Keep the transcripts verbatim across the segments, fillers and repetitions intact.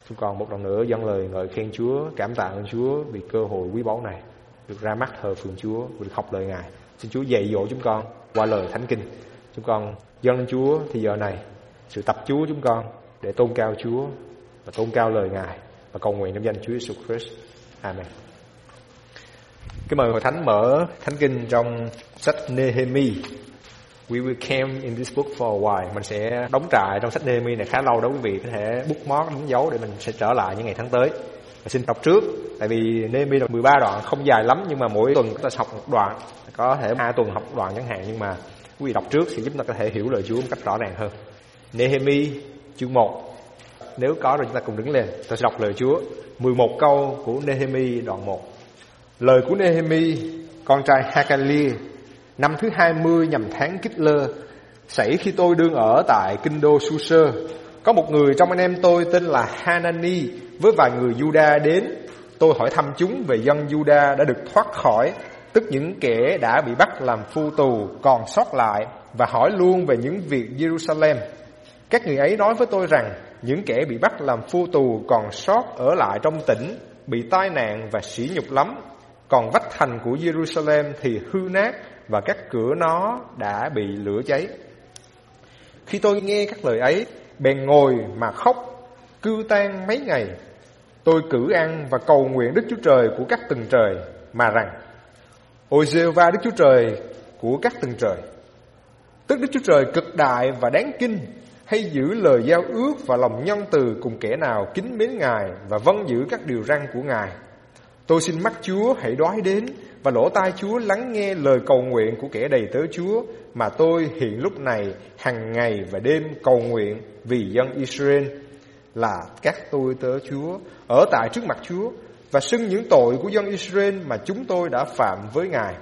Chúng con một lần nữa dâng lời ngợi khen Chúa, cảm tạ ơn Chúa vì cơ hội quý báu này được ra mắt thờ phượng Chúa, được học lời Ngài. Xin Chúa dạy dỗ chúng con qua lời Thánh Kinh. Chúng con dâng lên Chúa thì giờ này sự tập Chúa chúng con để tôn cao Chúa và tôn cao lời Ngài, và cầu nguyện trong danh Chúa Jesus Christ. Amen. Kính mời hội thánh mở Thánh Kinh trong sách Nehemi. We will camp in this book for a while. Mình sẽ đóng trại trong sách Nehemi này khá lâu đó quý vị, có thể bookmark đánh dấu để mình sẽ trở lại những ngày tháng tới. Và xin đọc trước, tại vì Nehemi là mười ba đoạn, không dài lắm, nhưng mà mỗi tuần chúng ta học một đoạn, có thể hai tuần học một đoạn chẳng hạn, nhưng mà quý vị đọc trước sẽ giúp chúng ta có thể hiểu lời Chúa một cách rõ ràng hơn. Nehemi chương một. Nếu có rồi chúng ta cùng đứng lên, tôi sẽ đọc lời Chúa. mười một câu của Nehemi đoạn một. Lời của Nehemi, con trai Hakalia, năm thứ hai mươi nhằm tháng Kít-lơ, xảy khi tôi đương ở tại kinh đô Su-sơ. Có một người trong anh em tôi tên là Hanani với vài người Juda đến. Tôi hỏi thăm chúng về dân Juda đã được thoát khỏi, tức những kẻ đã bị bắt làm phu tù còn sót lại, và hỏi luôn về những việc Jerusalem. Các người ấy nói với tôi rằng những kẻ bị bắt làm phu tù còn sót ở lại trong tỉnh bị tai nạn và sỉ nhục lắm, còn vách thành của Jerusalem thì hư nát và các cửa nó đã bị lửa cháy. Khi tôi nghe các lời ấy, bèn ngồi mà khóc cưu tan mấy ngày. Tôi cử ăn và cầu nguyện Đức Chúa Trời của các tầng trời mà rằng: Ôi Giê-hô-va Đức Chúa Trời của các tầng trời, tức Đức Chúa Trời cực đại và đáng kinh, hay giữ lời giao ước và lòng nhân từ cùng kẻ nào kính mến Ngài và vâng giữ các điều răn của Ngài. Tôi xin mắt Chúa hãy đoái đến, và lỗ tai Chúa lắng nghe lời cầu nguyện của kẻ đầy tớ Chúa, mà tôi hiện lúc này hàng ngày và đêm cầu nguyện vì dân Israel là các tôi tớ Chúa ở tại trước mặt Chúa, và xưng những tội của dân Israel mà chúng tôi đã phạm với Ngài.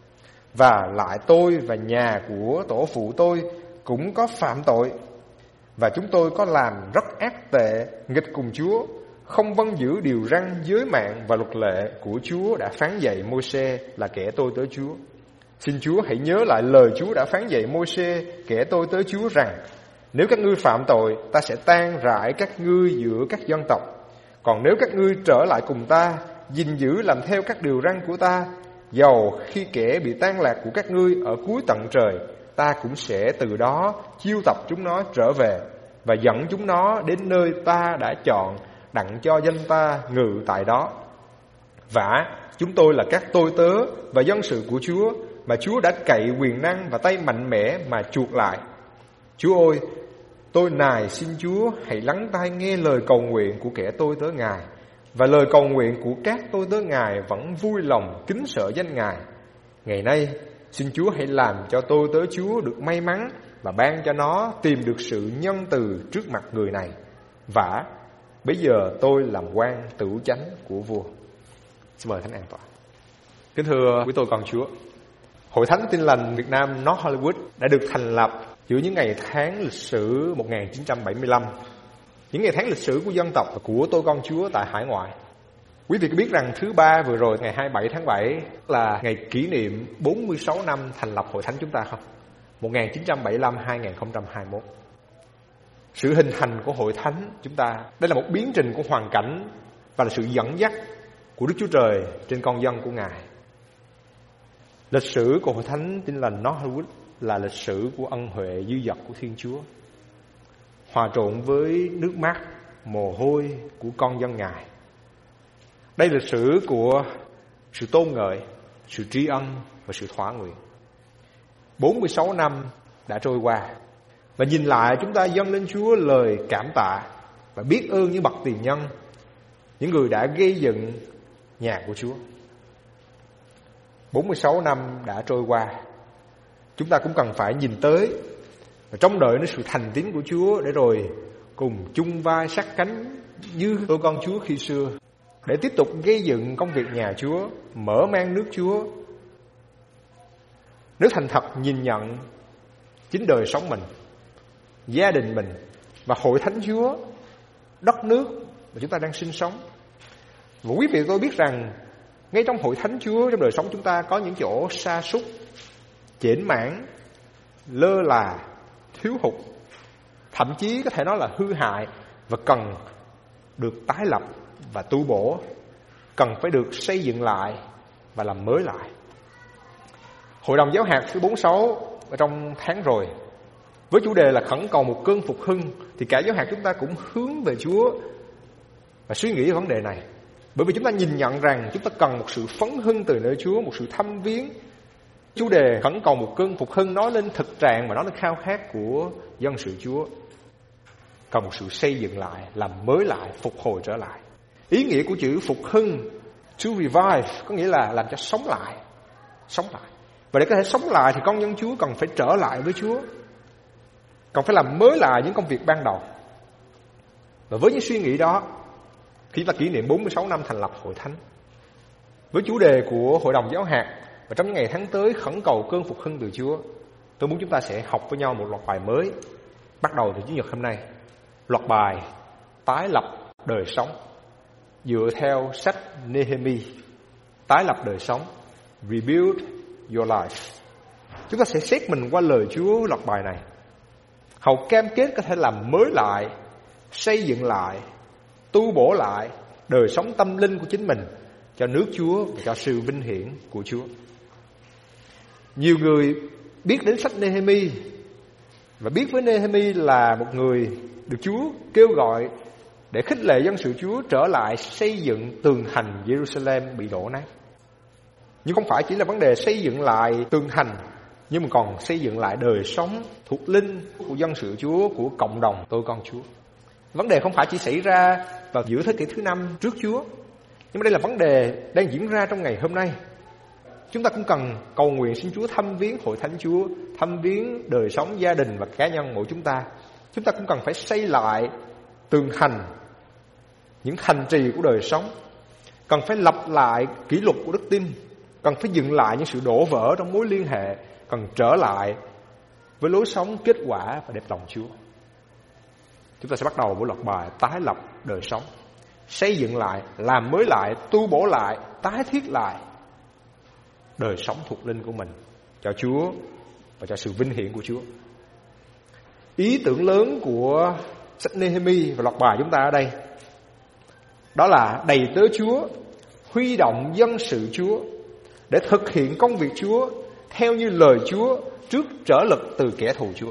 Và lại tôi và nhà của tổ phụ tôi cũng có phạm tội, và chúng tôi có làm rất ác tệ nghịch cùng Chúa, không vâng giữ điều răn giới mạng và luật lệ của Chúa đã phán dạy Môi-se là kẻ tôi tớ Chúa. Xin Chúa hãy nhớ lại lời Chúa đã phán dạy Môi-se kẻ tôi tớ Chúa rằng: Nếu các ngươi phạm tội, ta sẽ tan rải các ngươi giữa các dân tộc. Còn nếu các ngươi trở lại cùng ta, gìn giữ làm theo các điều răn của ta, dầu khi kẻ bị tan lạc của các ngươi ở cuối tận trời, ta cũng sẽ từ đó chiêu tập chúng nó trở về và dẫn chúng nó đến nơi ta đã chọn, đặng cho danh ta ngự tại đó. Vả, chúng tôi là các tôi tớ và dân sự của Chúa, mà Chúa đã cậy quyền năng và tay mạnh mẽ mà chuộc lại. Chúa ơi, tôi nài xin Chúa hãy lắng tai nghe lời cầu nguyện của kẻ tôi tớ Ngài, và lời cầu nguyện của các tôi tớ Ngài vẫn vui lòng kính sợ danh Ngài. Ngày nay, xin Chúa hãy làm cho tôi tớ Chúa được may mắn, và ban cho nó tìm được sự nhân từ trước mặt người này. Vả, bây giờ tôi làm quan tửu chánh của vua. Xin mời Thánh an tọa. Kính thưa quý tôi con Chúa, Hội Thánh Tin Lành Việt Nam North Hollywood đã được thành lập giữa những ngày tháng lịch sử một nghìn chín trăm bảy mươi lăm, những ngày tháng lịch sử của dân tộc và của tôi con Chúa tại hải ngoại. Quý vị có biết rằng thứ ba vừa rồi, ngày hai mươi bảy tháng bảy, là ngày kỷ niệm bốn mươi sáu năm thành lập Hội Thánh chúng ta không? một nghìn chín trăm bảy mươi lăm đến hai nghìn không trăm hai mươi mốt. Sự hình thành của Hội Thánh chúng ta, đây là một biến trình của hoàn cảnh và là sự dẫn dắt của Đức Chúa Trời trên con dân của Ngài. Lịch sử của Hội Thánh Tin Lành North Hollywood là lịch sử của ân huệ dư dật của Thiên Chúa, hòa trộn với nước mắt, mồ hôi của con dân Ngài. Đây là lịch sử của sự tôn ngợi, sự tri ân và sự thỏa nguyện. bốn mươi sáu năm đã trôi qua, và nhìn lại chúng ta dâng lên Chúa lời cảm tạ và biết ơn những bậc tiền nhân, những người đã gây dựng nhà của Chúa. bốn mươi sáu năm đã trôi qua, chúng ta cũng cần phải nhìn tới và trông đợi đến sự thành tín của Chúa, để rồi cùng chung vai sát cánh như tôi con Chúa khi xưa, để tiếp tục gây dựng công việc nhà Chúa, mở mang nước Chúa. Nếu thành thật nhìn nhận chính đời sống mình, gia đình mình và Hội Thánh Chúa, đất nước mà chúng ta đang sinh sống. Và quý vị tôi biết rằng ngay trong Hội Thánh Chúa, trong đời sống chúng ta có những chỗ sa sút, chểnh mảng, lơ là, thiếu hụt, thậm chí có thể nói là hư hại và cần được tái lập và tu bổ, cần phải được xây dựng lại và làm mới lại. Hội đồng giáo hạt thứ bốn mươi sáu ở trong tháng rồi, với chủ đề là khẩn cầu một cơn phục hưng, thì cả giáo hạt chúng ta cũng hướng về Chúa và suy nghĩ về vấn đề này. Bởi vì chúng ta nhìn nhận rằng chúng ta cần một sự phấn hưng từ nơi Chúa, một sự thăm viếng. Chủ đề khẩn cầu một cơn phục hưng nói lên thực trạng và nói lên khao khát của dân sự Chúa. Cần một sự xây dựng lại, làm mới lại, phục hồi trở lại. Ý nghĩa của chữ phục hưng, to revive, có nghĩa là làm cho sống lại. Sống lại. Và để có thể sống lại thì con dân Chúa cần phải trở lại với Chúa, cần phải làm mới lại những công việc ban đầu. Và với những suy nghĩ đó, khi ta kỷ niệm bốn mươi sáu năm thành lập Hội Thánh, với chủ đề của Hội đồng Giáo hạt và trong những ngày tháng tới khẩn cầu cơn phục hưng từ Chúa, tôi muốn chúng ta sẽ học với nhau một loạt bài mới, bắt đầu từ Chủ nhật hôm nay. Loạt bài tái lập đời sống dựa theo sách Nehemi. Tái lập đời sống, rebuild your life. Chúng ta sẽ xét mình qua lời Chúa loạt bài này, hầu cam kết có thể làm mới lại, xây dựng lại, tu bổ lại đời sống tâm linh của chính mình cho nước Chúa và cho sự vinh hiển của Chúa. Nhiều người biết đến sách Nehemi và biết với Nehemi là một người được Chúa kêu gọi để khích lệ dân sự Chúa trở lại xây dựng tường thành Jerusalem bị đổ nát. Nhưng không phải chỉ là vấn đề xây dựng lại tường thành, nhưng mà còn xây dựng lại đời sống thuộc linh của dân sự Chúa, của cộng đồng tôi con Chúa. Vấn đề không phải chỉ xảy ra vào giữa thế kỷ thứ năm trước Chúa, nhưng mà đây là vấn đề đang diễn ra trong ngày hôm nay. Chúng ta cũng cần cầu nguyện xin Chúa thăm viếng Hội Thánh Chúa, thăm viếng đời sống gia đình và cá nhân mỗi chúng ta. Chúng ta cũng cần phải xây lại tường thành, những thành trì của đời sống, cần phải lập lại kỷ luật của đức tin, cần phải dựng lại những sự đổ vỡ trong mối liên hệ, cần trở lại với lối sống kết quả và đẹp lòng Chúa. Chúng ta sẽ bắt đầu với loạt bài tái lập đời sống, xây dựng lại, làm mới lại, tu bổ lại, tái thiết lại đời sống thuộc linh của mình cho Chúa và cho sự vinh hiển của Chúa. Ý tưởng lớn của sách Nehemi và loạt bài chúng ta ở đây đó là đầy tớ Chúa huy động dân sự Chúa để thực hiện công việc Chúa theo như lời Chúa trước trở lực từ kẻ thù Chúa.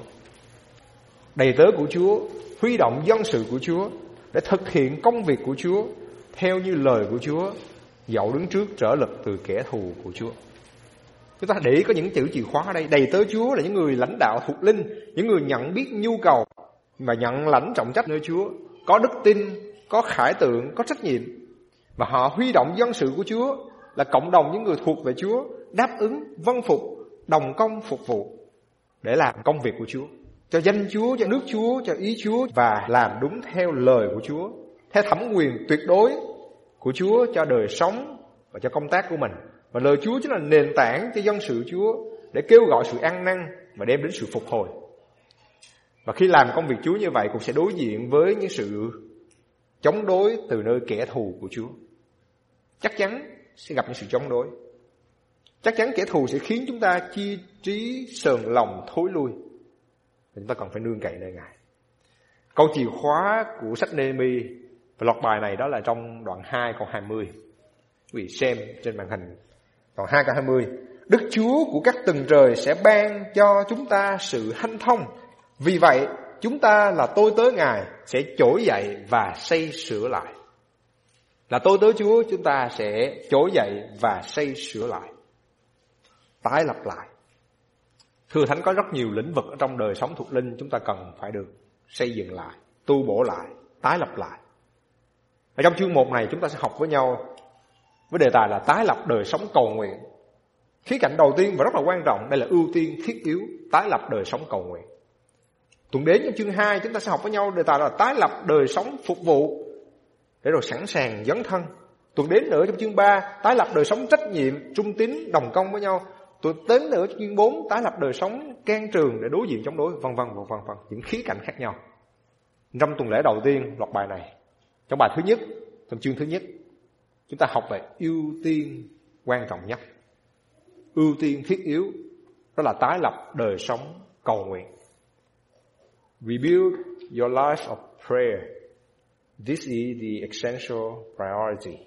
Đầy tớ của Chúa huy động dân sự của Chúa để thực hiện công việc của Chúa theo như lời của Chúa, dẫu đứng trước trở lực từ kẻ thù của Chúa. Chúng ta để ý có những chữ chìa khóa ở đây. Đầy tớ Chúa là những người lãnh đạo thuộc linh, những người nhận biết nhu cầu và nhận lãnh trọng trách nơi Chúa, có đức tin, có khải tượng, có trách nhiệm. Và họ huy động dân sự của Chúa là cộng đồng những người thuộc về Chúa, đáp ứng, vâng phục, đồng công phục vụ để làm công việc của Chúa, cho danh Chúa, cho nước Chúa, cho ý Chúa, và làm đúng theo lời của Chúa, theo thẩm quyền tuyệt đối của Chúa cho đời sống và cho công tác của mình. Và lời Chúa chính là nền tảng cho dân sự Chúa để kêu gọi sự ăn năn và đem đến sự phục hồi. Và khi làm công việc Chúa như vậy cũng sẽ đối diện với những sự chống đối từ nơi kẻ thù của Chúa. Chắc chắn sẽ gặp những sự chống đối. Chắc chắn kẻ thù sẽ khiến chúng ta chi trí sờn lòng thối lui. Chúng ta cần phải nương cậy nơi Ngài. Câu chìa khóa của sách Nehemi và loạt bài này đó là trong đoạn hai câu hai mươi. Quý vị xem trên màn hình. Đoạn hai câu hai mươi. Đức Chúa của các tầng trời sẽ ban cho chúng ta sự hanh thông. Vì vậy chúng ta là tôi tớ Ngài sẽ trỗi dậy và xây sửa lại. Là tôi tớ Chúa, chúng ta sẽ trỗi dậy và xây sửa lại, tái lập lại. Thưa Thánh, có rất nhiều lĩnh vực ở trong đời sống thuộc linh chúng ta cần phải được xây dựng lại, tu bổ lại, tái lập lại. Ở trong chương một này chúng ta sẽ học với nhau với đề tài là tái lập đời sống cầu nguyện. Khía cạnh đầu tiên và rất là quan trọng, đây là ưu tiên thiết yếu, tái lập đời sống cầu nguyện. Tuần đến trong chương hai chúng ta sẽ học với nhau đề tài là tái lập đời sống phục vụ để rồi sẵn sàng dấn thân. Tuần đến nữa trong chương ba tái lập đời sống trách nhiệm, trung tín, đồng công với nhau. Tuần đến nữa trong chương bốn tái lập đời sống can trường để đối diện chống đối, vân vân vân vân, những khía cạnh khác nhau. Trong tuần lễ đầu tiên loạt bài này, trong bài thứ nhất, trong chương thứ nhất, chúng ta học về ưu tiên quan trọng nhất, ưu tiên thiết yếu, đó là tái lập đời sống cầu nguyện. Rebuild your life of prayer. This is the essential priority.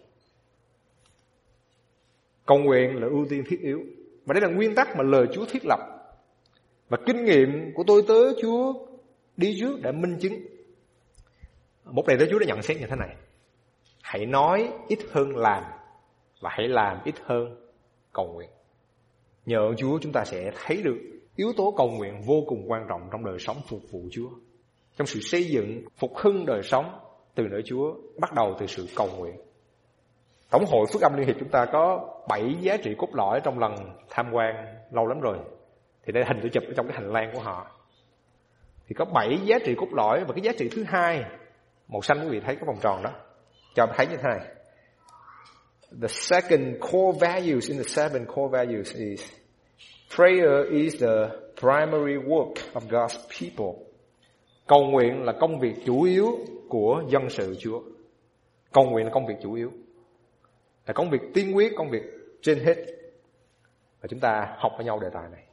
Cầu nguyện là ưu tiên thiết yếu. Và đây là nguyên tắc mà lời Chúa thiết lập. Và kinh nghiệm của tôi tớ Chúa đi trước đã minh chứng. Một đầy tớ Chúa đã nhận xét như thế này: hãy nói ít hơn làm, và hãy làm ít hơn cầu nguyện. Nhờ ơn Chúa chúng ta sẽ thấy được yếu tố cầu nguyện vô cùng quan trọng trong đời sống phục vụ Chúa, trong sự xây dựng, phục hưng đời sống từ nơi Chúa, bắt đầu từ sự cầu nguyện. Tổng hội Phước Âm Liên Hiệp chúng ta có bảy giá trị cốt lõi trong lần tham quan lâu lắm rồi. Thì đây là hình tôi chụp ở trong cái hành lang của họ. Thì có bảy giá trị cốt lõi, và cái giá trị thứ hai, màu xanh quý vị thấy cái vòng tròn đó, cho em thấy như thế này. The second core values in the seven core values is prayer is the primary work of God's people. Cầu nguyện là công việc chủ yếu của dân sự Chúa. Cầu nguyện là công việc chủ yếu, là công việc tiên quyết, công việc trên hết. Và chúng ta học với nhau đề tài này.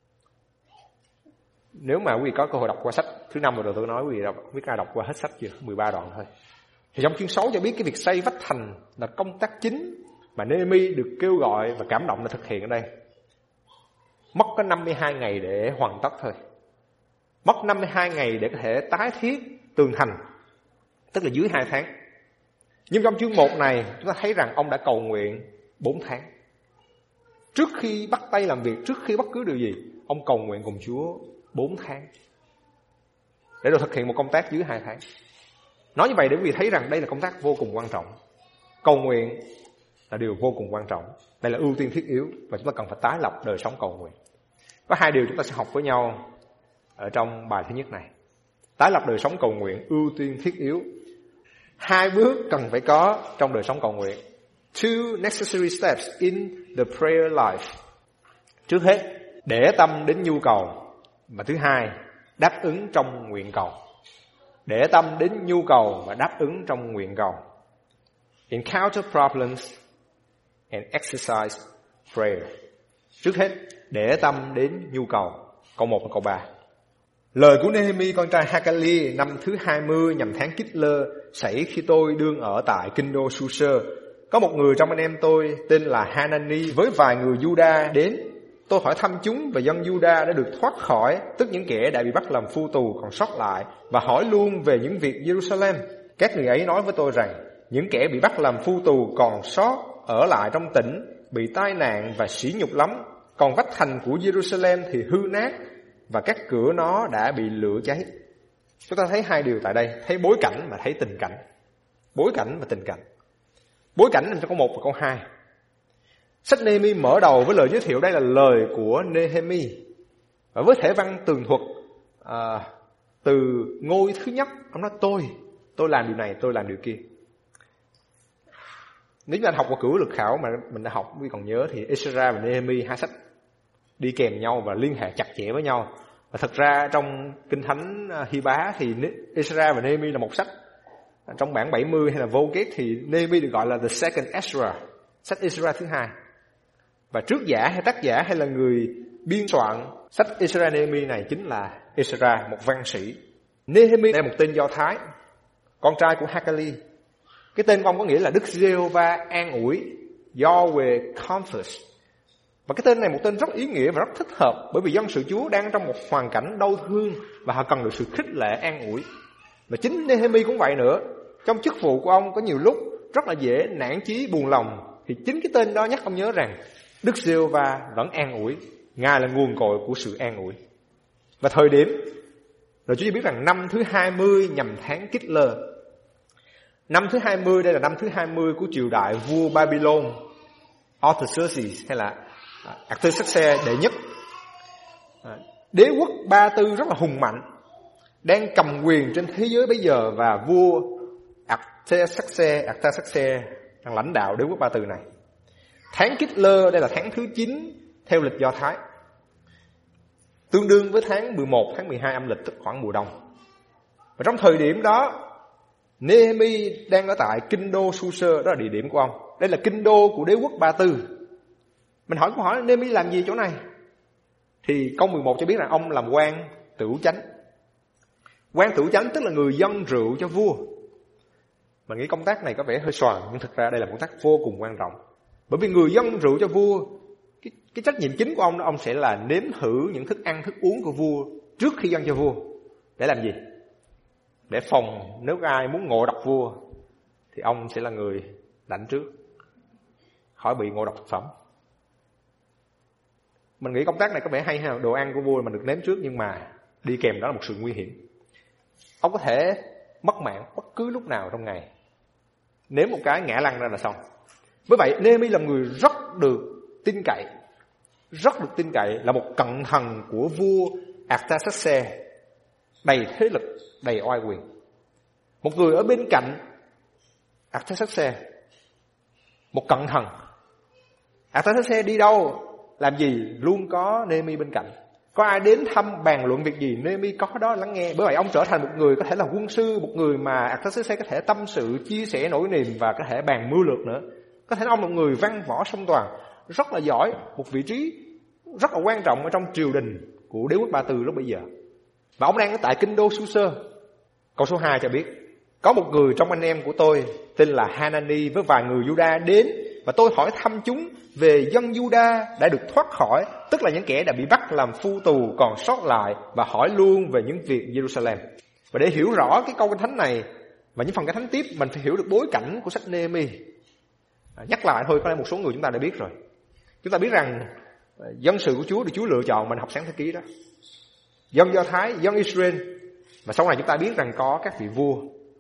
Nếu mà quý vị có cơ hội đọc qua sách thứ năm rồi tôi nói quý vị đọc, quý vị đọc qua hết sách chưa? mười ba đoạn thôi. Thì trong chương sáu cho biết cái việc xây vách thành là công tác chính mà Nehemi được kêu gọi và cảm động là thực hiện ở đây. Mất có năm mươi hai ngày để hoàn tất thôi. Mất năm mươi hai ngày để có thể tái thiết tường thành, tức là dưới hai tháng. Nhưng trong chương một này chúng ta thấy rằng ông đã cầu nguyện bốn tháng. Trước khi bắt tay làm việc, trước khi bất cứ điều gì, ông cầu nguyện cùng Chúa bốn tháng để rồi thực hiện một công tác dưới hai tháng. Nói như vậy để quý vị thấy rằng đây là công tác vô cùng quan trọng. Cầu nguyện là điều vô cùng quan trọng. Đây là ưu tiên thiết yếu, và chúng ta cần phải tái lập đời sống cầu nguyện. Có hai điều chúng ta sẽ học với nhau ở trong bài thứ nhất này. Tái lập đời sống cầu nguyện, ưu tiên thiết yếu. Hai bước cần phải có trong đời sống cầu nguyện. Two necessary steps in the prayer life. Trước hết, để tâm đến nhu cầu. Và thứ hai, đáp ứng trong nguyện cầu. Để tâm đến nhu cầu và đáp ứng trong nguyện cầu. Encounter problems and exercise prayer. Trước hết, để tâm đến nhu cầu. Câu một và câu ba. Lời của Nehemi con trai Hakali năm thứ hai mươi nhằm tháng Kislev xảy khi tôi đương ở tại kinh đô Su-sơ. Có một người trong anh em tôi tên là Hanani với vài người Juda đến. Tôi hỏi thăm chúng và dân Juda đã được thoát khỏi, tức những kẻ đã bị bắt làm phu tù còn sót lại, và hỏi luôn về những việc Jerusalem. Các người ấy nói với tôi rằng những kẻ bị bắt làm phu tù còn sót ở lại trong tỉnh bị tai nạn và sỉ nhục lắm, còn vách thành của Jerusalem thì hư nát và các cửa nó đã bị lửa cháy. Chúng ta thấy hai điều tại đây, thấy bối cảnh và thấy tình cảnh. Bối cảnh và tình cảnh. Bối cảnh nằm trong câu một và câu hai. Sách Nehemi mở đầu với lời giới thiệu đây là lời của Nehemi. Và với thể văn tường thuật à, từ ngôi thứ nhất, ông nói tôi, tôi làm điều này, tôi làm điều kia. Nếu như anh học qua cửu lực khảo mà mình đã học, quý còn nhớ thì Ezra và Nehemi hai sách đi kèm nhau và liên hệ chặt chẽ với nhau. Và thật ra trong Kinh Thánh Hy Bá thì Ezra và Nehemi là một sách. Trong bản bảy mươi hay là Vulgate thì Nehemi được gọi là the second Ezra, sách Ezra thứ hai. Và trước giả hay tác giả hay là người biên soạn sách Ezra Nehemi này chính là Ezra, một văn sĩ. Nehemi là một tên Do Thái, con trai của Hakali. Cái tên của ông có nghĩa là Đức Giê-hô-va an ủi, Yahweh comforts. Và cái tên này một tên rất ý nghĩa và rất thích hợp, bởi vì dân sự Chúa đang trong một hoàn cảnh đau thương và họ cần được sự khích lệ an ủi. Và chính Nehemi cũng vậy nữa. Trong chức vụ của ông có nhiều lúc rất là dễ nản chí buồn lòng, thì chính cái tên đó nhắc ông nhớ rằng Đức Giê-hô-va vẫn an ủi, Ngài là nguồn cội của sự an ủi. Và thời điểm rồi Chúa biết rằng năm thứ hai mươi nhằm tháng Kislev. Năm thứ hai mươi đây là năm thứ hai mươi của triều đại vua Babylon Artaxerxes hay là Artaxerxes đệ nhất. Đế quốc Ba Tư rất là hùng mạnh, đang cầm quyền trên thế giới bây giờ, và vua Artaxerxes Artaxerxes đang lãnh đạo đế quốc Ba Tư này. Tháng Kislev đây là tháng thứ chín theo lịch Do Thái, tương đương với tháng mười một, tháng mười hai âm lịch, tức khoảng mùa đông. Và trong thời điểm đó, Nehemi đang ở tại kinh đô Su-sơ, đó là địa điểm của ông. Đây là kinh đô của đế quốc Ba Tư. Mình hỏi câu hỏi Nehemi làm gì chỗ này? Thì câu mười một cho biết rằng ông làm quan tửu chánh. Quan tửu chánh tức là người dâng rượu cho vua. Mình nghĩ công tác này có vẻ hơi xoàng, nhưng thực ra đây là công tác vô cùng quan trọng. Bởi vì người dâng rượu cho vua, cái, cái trách nhiệm chính của ông ông sẽ là nếm thử những thức ăn, thức uống của vua trước khi dâng cho vua. Để làm gì? Để phòng nếu ai muốn ngộ độc vua thì ông sẽ là người lãnh trước, khỏi bị ngộ độc thực phẩm. Mình nghĩ công tác này có vẻ hay ha, đồ ăn của vua mình được nếm trước, nhưng mà đi kèm đó là một sự nguy hiểm. Ông có thể mất mạng bất cứ lúc nào trong ngày. Nếm một cái ngã lăn ra là xong. Bởi vậy Nehemi là người rất được tin cậy, rất được tin cậy, là một cận thần của vua Artaxerxes, đầy thế lực, đầy oai quyền. Một người ở bên cạnh Artaxerxes, một cận thần. Artaxerxes đi đâu, làm gì, luôn có Nehemi bên cạnh. Có ai đến thăm bàn luận việc gì, Nehemi có đó lắng nghe. Bởi vậy ông trở thành một người có thể là quân sư, một người mà Artaxerxes có thể tâm sự, chia sẻ nỗi niềm và có thể bàn mưu lược nữa. Có thể ông là một người văn võ song toàn, rất là giỏi, một vị trí rất là quan trọng ở trong triều đình của đế quốc Ba Tư lúc bấy giờ. Và ông đang ở tại kinh đô Su-sơ. Câu số hai cho biết, có một người trong anh em của tôi tên là Hanani với vài người Juda đến, và tôi hỏi thăm chúng về dân Juda đã được thoát khỏi, tức là những kẻ đã bị bắt làm phu tù còn sót lại, và hỏi luôn về những việc Jerusalem. Và để hiểu rõ cái câu kinh thánh này và những phần kinh thánh tiếp, mình phải hiểu được bối cảnh của sách Nehemi. À, nhắc lại thôi, có lẽ một số người chúng ta đã biết rồi. Chúng ta biết rằng dân sự của Chúa được Chúa lựa chọn, mình học sáng thế ký đó. Dân Do Thái, dân Israel. Và sau này chúng ta biết rằng có các vị vua.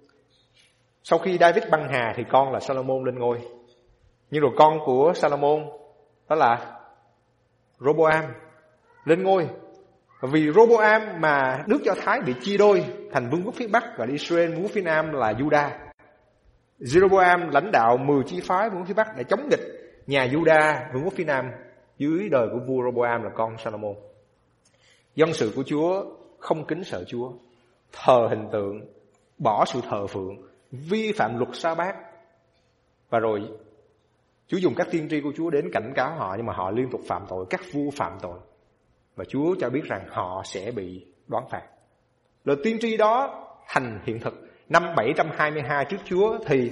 Sau khi David băng hà thì con là Salomon lên ngôi. Nhưng rồi con của Salomon đó là Roboam lên ngôi. Và vì Roboam mà nước Do Thái bị chia đôi thành vương quốc phía Bắc và Israel vương quốc phía Nam là Juda. Jeroboam lãnh đạo mười chi phái vương quốc phía Bắc để chống nghịch nhà Juda vương quốc phía Nam dưới đời của vua Roboam là con Salomon. Dân sự của Chúa không kính sợ Chúa, thờ hình tượng, bỏ sự thờ phượng, vi phạm luật sa bát. Và rồi Chúa dùng các tiên tri của Chúa đến cảnh cáo họ, nhưng mà họ liên tục phạm tội, các vua phạm tội. Và Chúa cho biết rằng họ sẽ bị đoán phạt. Lời tiên tri đó thành hiện thực. Năm bảy trăm hai mươi hai trước Chúa thì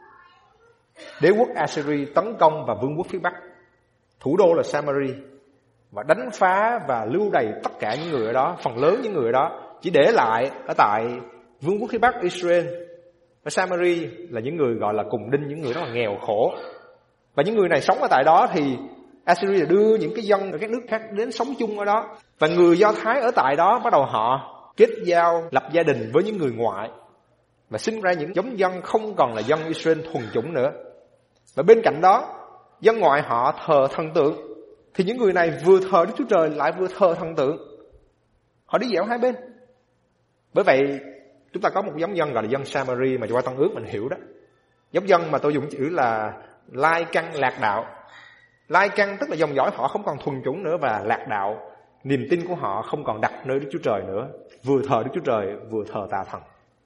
đế quốc Assyria tấn công vào vương quốc phía Bắc, thủ đô là Samari, và đánh phá và lưu đày tất cả những người ở đó, phần lớn những người ở đó, chỉ để lại ở tại vương quốc phía Bắc Israel. Và Samari là những người gọi là cùng đinh, những người rất là nghèo khổ. Và những người này sống ở tại đó thì Assyria đưa những cái dân ở các nước khác đến sống chung ở đó. Và người Do Thái ở tại đó bắt đầu họ kết giao, lập gia đình với những người ngoại, và sinh ra những giống dân không còn là dân Israel thuần chủng nữa. Và bên cạnh đó, dân ngoại họ thờ thần tượng, thì những người này vừa thờ Đức Chúa Trời lại vừa thờ thần tượng. Họ đi dẻo hai bên. Bởi vậy chúng ta có một giống dân gọi là dân Samari mà qua Tân Ước mình hiểu đó. Giống dân mà tôi dùng chữ là lai căn lạc đạo. Lai căn tức là dòng dõi họ không còn thuần chủng nữa, và lạc đạo, niềm tin của họ không còn đặt nơi Đức Chúa Trời nữa, vừa thờ Đức Chúa Trời vừa thờ tà thần.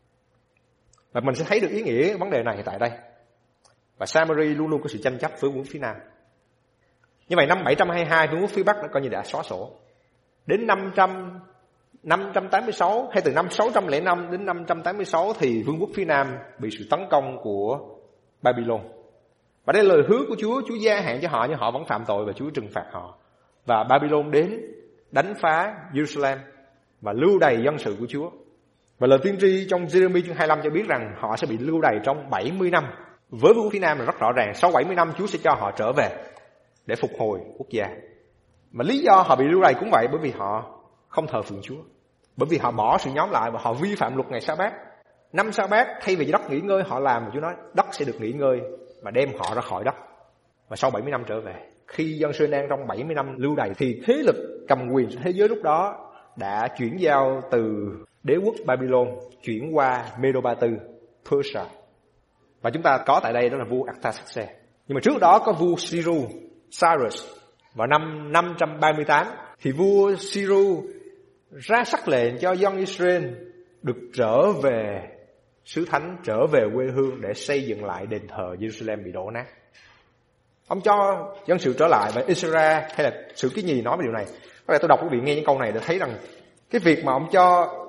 Và mình sẽ thấy được ý nghĩa vấn đề này tại đây. Và Samari luôn luôn có sự tranh chấp với vương quốc phía Nam. Như vậy năm bảy trăm hai mươi hai vương quốc phía Bắc đã coi như đã xóa sổ. Đến năm trăm, năm trăm tám mươi sáu, hay từ năm sáu trăm lẻ năm đến năm trăm tám mươi sáu thì vương quốc phía Nam bị sự tấn công của Babylon. Và đây là lời hứa của Chúa, Chúa gia hạn cho họ nhưng họ vẫn phạm tội và Chúa trừng phạt họ. Và Babylon đến đánh phá Jerusalem và lưu đày dân sự của Chúa. Và lời tiên tri trong Giê-rê-mi chương hai mươi lăm cho biết rằng họ sẽ bị lưu đày trong bảy mươi năm. Với vương quốc phía Nam là rất rõ ràng, sau bảy mươi năm Chúa sẽ cho họ trở về để phục hồi quốc gia. Mà lý do họ bị lưu đày cũng vậy, bởi vì họ không thờ phượng Chúa, bởi vì họ bỏ sự nhóm lại và họ vi phạm luật ngày sa bát. Năm sa bát thay vì đất nghỉ ngơi họ làm, mà Chúa nói đất sẽ được nghỉ ngơi và đem họ ra khỏi đất. Và sau bảy mươi năm trở về, khi dân Israel đang trong bảy mươi năm lưu đày, thì thế lực cầm quyền thế giới lúc đó đã chuyển giao từ đế quốc Babylon chuyển qua Medo Ba Tư, Persia. Và chúng ta có tại đây đó là vua Artaxerxes. Nhưng mà trước đó có vua Cyrus, Cyrus. Vào năm năm trăm ba mươi tám thì vua Cyrus ra sắc lệnh cho dân Israel được trở về xứ thánh, trở về quê hương để xây dựng lại đền thờ Jerusalem bị đổ nát. Ông cho dân sự trở lại, và Ezra hay là Sử Ký Nhì nói về điều này. Có lẽ tôi đọc quý vị nghe những câu này để thấy rằng cái việc mà ông cho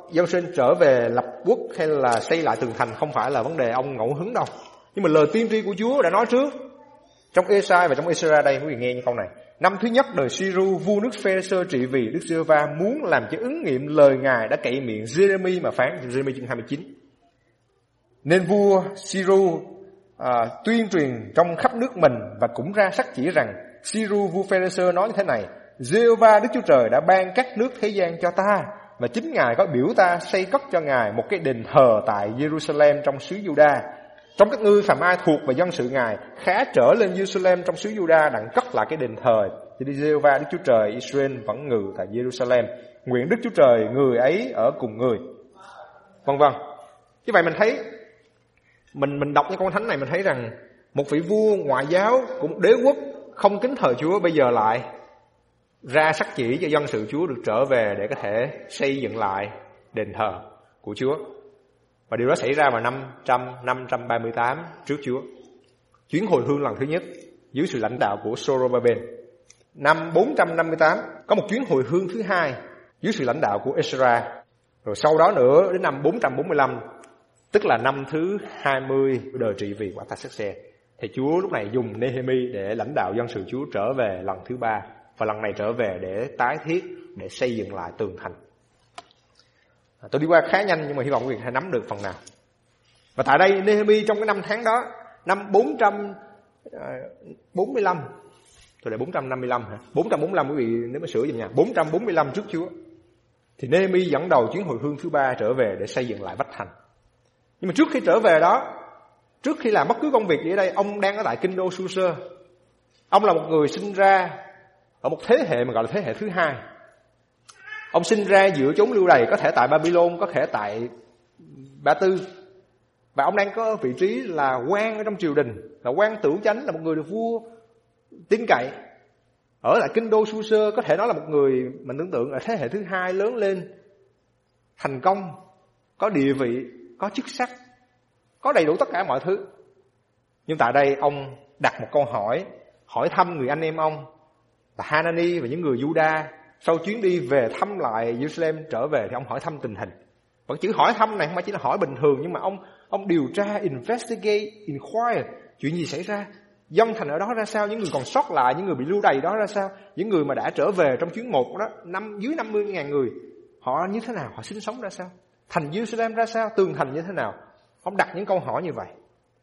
dân sinh trở về lập quốc hay là xây lại tường thành không phải là vấn đề ông ngẫu hứng đâu. Nhưng mà lời tiên tri của Chúa đã nói trước trong Ê-sai và trong Ê-sa-ra đây, quý vị nghe những câu này. Năm thứ nhất đời Sy-ru, vua nước Phê-sơ trị vì, Đức Giê-hô-va muốn làm cho ứng nghiệm lời Ngài đã cậy miệng Giê-rê-mi mà phán. Giê-rê-mi chương hai mươi chín. Nên vua Sy-ru à, tuyên truyền trong khắp nước mình và cũng ra sắc chỉ rằng Sy-ru vua Phê-sơ nói như thế này: Giê-hô-va Đức Chúa Trời đã ban các nước thế gian cho ta, và chính Ngài có biểu ta xây cất cho Ngài một cái đền thờ tại Jerusalem trong xứ Giu-đa. Trong các ngươi phàm ai thuộc và dân sự Ngài khá trở lên Jerusalem trong xứ Giu-đa đặng cất lại cái đền thờ cho Giê-hô-va Đức Chúa Trời Israel vẫn ngự tại Jerusalem. Nguyện Đức Chúa Trời người ấy ở cùng người. Vân vân. Như vậy mình thấy mình mình đọc những con thánh này mình thấy rằng một vị vua ngoại giáo của một đế quốc không kính thờ Chúa bây giờ lại ra sắc chỉ cho dân sự Chúa được trở về để có thể xây dựng lại đền thờ của Chúa. Và điều đó xảy ra vào năm trăm ba mươi tám trước Chúa. Chuyến hồi hương lần thứ nhất dưới sự lãnh đạo của Zorobabel. Năm bốn trăm năm mươi tám có một chuyến hồi hương thứ hai dưới sự lãnh đạo của Ezra. Rồi sau đó nữa đến năm bốn trăm bốn mươi lăm, tức là năm thứ hai mươi đời trị vì của Artaxerxes, thì Chúa lúc này dùng Nehemi để lãnh đạo dân sự Chúa trở về lần thứ ba. Và lần này trở về để tái thiết, để xây dựng lại tường thành. À, tôi đi qua khá nhanh nhưng mà hy vọng quý vị hãy nắm được phần nào. Và tại đây Nehemi trong cái năm tháng đó, năm bốn trăm bốn mươi lăm, tôi để bốn trăm năm mươi lăm hả? bốn trăm bốn mươi lăm quý vị nếu mà sửa giùm nha. bốn trăm bốn mươi lăm trước Chúa. Thì Nehemi dẫn đầu chuyến hồi hương thứ ba trở về để xây dựng lại vách thành. Nhưng mà trước khi trở về đó, trước khi làm bất cứ công việc gì ở đây, ông đang ở tại kinh đô Su-sơ. Ông là một người sinh ra ở một thế hệ mà gọi là thế hệ thứ hai. Ông sinh ra giữa chốn lưu đày, có thể tại Babylon, có thể tại Ba Tư. Và ông đang có vị trí là quan ở trong triều đình, là quan tử chánh, là một người được vua tin cậy. Ở lại kinh đô Su-sơ, có thể nói là một người mình tưởng tượng là thế hệ thứ hai lớn lên, thành công, có địa vị, có chức sắc, có đầy đủ tất cả mọi thứ. Nhưng tại đây ông đặt một câu hỏi, hỏi thăm người anh em ông là Hanani và những người Juda. Sau chuyến đi về thăm lại Jerusalem trở về thì ông hỏi thăm tình hình. Và chữ hỏi thăm này không phải chỉ là hỏi bình thường, nhưng mà ông ông điều tra, investigate, inquire, chuyện gì xảy ra, dân thành ở đó ra sao, những người còn sót lại, những người bị lưu đày đó ra sao, những người mà đã trở về trong chuyến một đó, năm dưới năm mươi nghìn người, họ như thế nào, họ sinh sống ra sao, thành Jerusalem ra sao, tường thành như thế nào. Ông đặt những câu hỏi như vậy,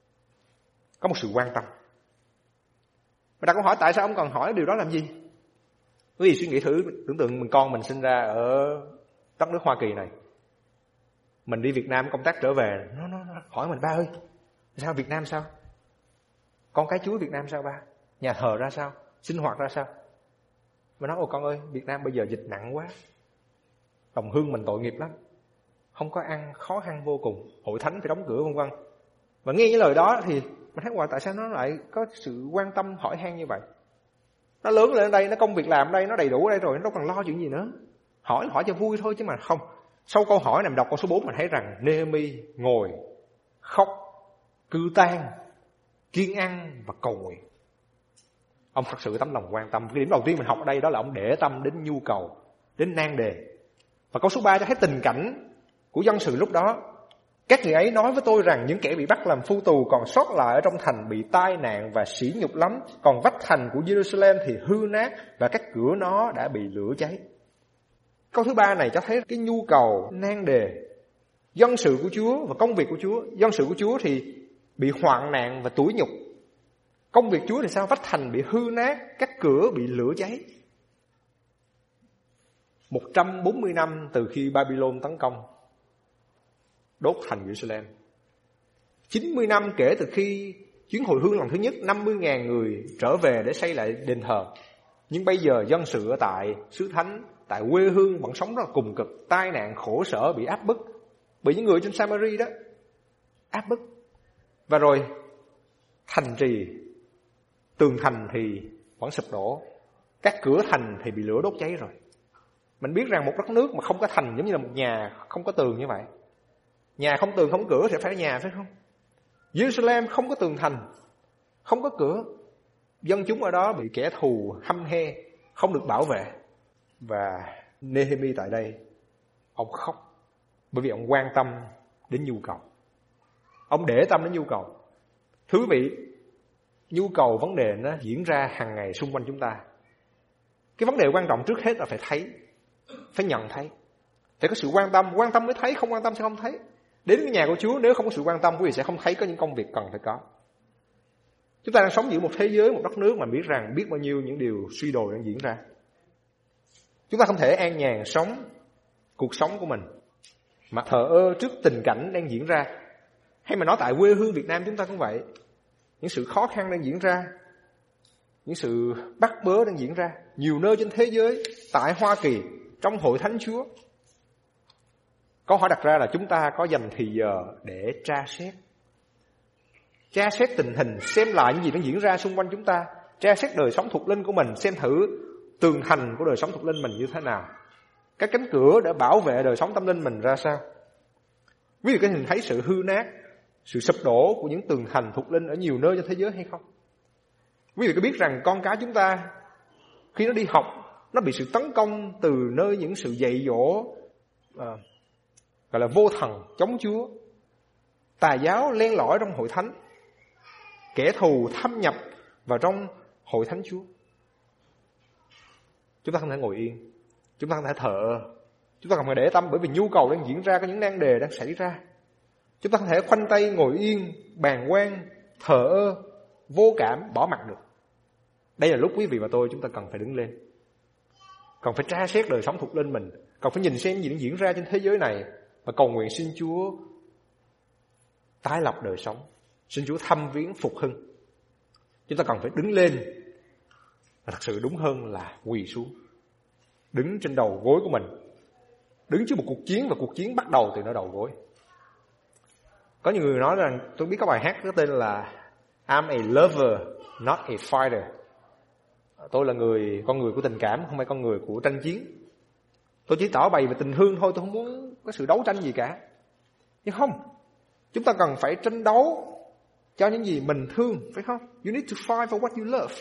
có một sự quan tâm. Và đặt câu hỏi tại sao ông còn hỏi điều đó làm gì? Quý vị suy nghĩ thử, tưởng tượng mình con mình sinh ra ở đất nước Hoa Kỳ này, mình đi Việt Nam công tác trở về, nó, nó, nó hỏi mình: ba ơi, sao Việt Nam sao? Con cái Chúa Việt Nam sao ba? Nhà thờ ra sao? Sinh hoạt ra sao? Mình nói: ôi con ơi, Việt Nam bây giờ dịch nặng quá, đồng hương mình tội nghiệp lắm, không có ăn, khó khăn vô cùng, hội thánh phải đóng cửa vân vân. Và nghe những lời đó thì mình thấy hoài tại sao nó lại có sự quan tâm hỏi han như vậy. Nó lớn lên ở đây, nó công việc làm ở đây, nó đầy đủ ở đây rồi, nó đâu cần lo chuyện gì nữa. Hỏi hỏi cho vui thôi chứ mà không. Sau câu hỏi này mình đọc câu số bốn mình thấy rằng Nehemi ngồi khóc, cư tang, kiên ăn và cầu nguyện. Ông thật sự tấm lòng quan tâm. Cái điểm đầu tiên mình học ở đây đó là ông để tâm đến nhu cầu, đến nan đề. Và câu số ba cho thấy tình cảnh của dân sự lúc đó. Các người ấy nói với tôi rằng những kẻ bị bắt làm phu tù còn sót lại ở trong thành bị tai nạn và sỉ nhục lắm. Còn vách thành của Jerusalem thì hư nát và các cửa nó đã bị lửa cháy. Câu thứ ba này cho thấy cái nhu cầu nan đề. Dân sự của Chúa và công việc của Chúa. Dân sự của Chúa thì bị hoạn nạn và tủi nhục. Công việc Chúa thì sao? Vách thành bị hư nát, các cửa bị lửa cháy. một trăm bốn mươi năm từ khi Babylon tấn công đốt thành Jerusalem. chín mươi năm kể từ khi chuyến hồi hương lần thứ nhất, năm mươi nghìn người trở về để xây lại đền thờ. Nhưng bây giờ dân sự ở tại xứ Thánh, tại quê hương vẫn sống rất là cùng cực, tai nạn khổ sở, bị áp bức bởi những người trên Samari đó, áp bức. Và rồi thành trì, tường thành thì vẫn sụp đổ, các cửa thành thì bị lửa đốt cháy rồi. Mình biết rằng một đất nước mà không có thành giống như là một nhà không có tường như vậy. Nhà không tường không cửa sẽ phải nhà, phải không? Jerusalem không có tường thành, không có cửa, dân chúng ở đó bị kẻ thù hăm he, không được bảo vệ. Và Nehemi tại đây, ông khóc, Bởi vì ông quan tâm đến nhu cầu. Ông để tâm đến nhu cầu. Thưa quý vị, nhu cầu vấn đề nó diễn ra hàng ngày xung quanh chúng ta. Cái vấn đề quan trọng trước hết là phải thấy, phải nhận thấy. Phải có sự quan tâm, quan tâm mới thấy, không quan tâm sẽ không thấy. Đến cái nhà của Chúa nếu không có sự quan tâm, quý vị sẽ không thấy có những công việc cần phải có. Chúng ta đang sống giữa một thế giới, một đất nước mà biết rằng biết bao nhiêu những điều suy đồi đang diễn ra. Chúng ta không thể an nhàn sống cuộc sống của mình mà thờ ơ trước tình cảnh đang diễn ra. Hay mà nói tại quê hương Việt Nam chúng ta cũng vậy. Những sự khó khăn đang diễn ra, những sự bắt bớ đang diễn ra nhiều nơi trên thế giới, tại Hoa Kỳ, trong hội thánh Chúa. Câu hỏi đặt ra là chúng ta có dành thì giờ để tra xét. Tra xét tình hình, xem lại những gì đang diễn ra xung quanh chúng ta. Tra xét đời sống thuộc linh của mình, xem thử tường thành của đời sống thuộc linh mình như thế nào. Các cánh cửa để bảo vệ đời sống tâm linh mình ra sao. Quý vị có nhìn thấy sự hư nát, sự sụp đổ của những tường thành thuộc linh ở nhiều nơi trên thế giới hay không? Quý vị có biết rằng con cái chúng ta khi nó đi học, nó bị sự tấn công từ nơi những sự dạy dỗ à, gọi là vô thần, chống Chúa, tà giáo len lỏi trong hội thánh, kẻ thù thâm nhập vào trong hội thánh Chúa. Chúng ta không thể ngồi yên, chúng ta không thể thờ ơ, chúng ta không thể để tâm, bởi vì nhu cầu đang diễn ra, có những nan đề đang xảy ra. Chúng ta không thể khoanh tay ngồi yên, bàng quan, thờ ơ, vô cảm, bỏ mặc được. Đây là lúc quý vị và tôi chúng ta cần phải đứng lên, cần phải tra xét đời sống thuộc linh mình, cần phải nhìn xem gì đang diễn ra trên thế giới này và cầu nguyện xin Chúa tái lập đời sống, xin Chúa thăm viếng phục hưng. Chúng ta cần phải đứng lên, và thật sự đúng hơn là quỳ xuống, đứng trên đầu gối của mình, đứng trước một cuộc chiến, và cuộc chiến bắt đầu từ nơi đầu gối. Có nhiều người nói rằng, tôi biết có bài hát có tên là I'm a lover, not a fighter. Tôi là người, con người của tình cảm, không phải con người của tranh chiến. Tôi chỉ tỏ bày về tình thương thôi, tôi không muốn có sự đấu tranh gì cả. Nhưng không, chúng ta cần phải tranh đấu cho những gì mình thương, phải không? You need to fight for what you love.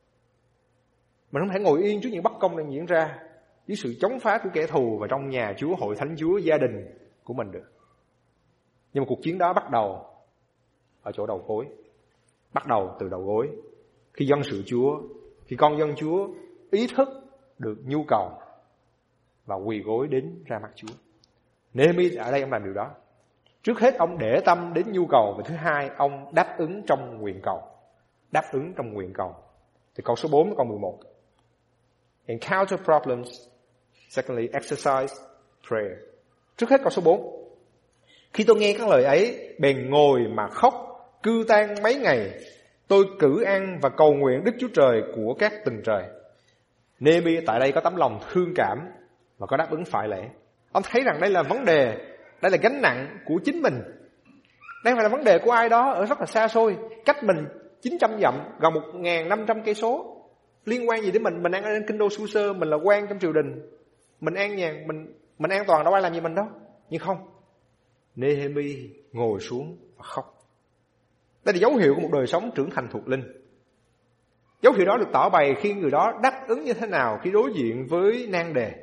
Mình không thể ngồi yên trước những bất công đang diễn ra, dưới sự chống phá của kẻ thù và trong nhà Chúa, hội thánh Chúa, gia đình của mình được. Nhưng mà cuộc chiến đó bắt đầu ở chỗ đầu gối. Bắt đầu từ đầu gối. Khi dân sự Chúa, khi con dân Chúa ý thức được nhu cầu và quỳ gối đến ra mắt Chúa. Nehemi ở đây ông làm điều đó. Trước hết ông để tâm đến nhu cầu, và thứ hai ông đáp ứng trong nguyện cầu. Đáp ứng trong nguyện cầu. Thì câu số bốn đến câu mười một. Encounter problems. Secondly, exercise prayer. Trước hết câu số bốn. Khi tôi nghe các lời ấy, bèn ngồi mà khóc, cư tang mấy ngày. Tôi cử ăn và cầu nguyện Đức Chúa Trời của các tầng trời. Nehemi tại đây có tấm lòng thương cảm và có đáp ứng phải lễ. Ông thấy rằng đây là vấn đề, đây là gánh nặng của chính mình. Đây phải là vấn đề của ai đó ở rất là xa xôi, cách mình chín trăm dặm, gần một nghìn năm trăm cây số. Liên quan gì đến mình? Mình đang ở kinh đô Su Sơ, mình là quan trong triều đình, mình an nhàn, mình mình an toàn, đâu ai làm gì mình đâu. Nhưng không, Nehemi ngồi xuống và khóc. Đây là dấu hiệu của một đời sống trưởng thành thuộc linh. Dấu hiệu đó được tỏ bày khi người đó đáp ứng như thế nào khi đối diện với nan đề.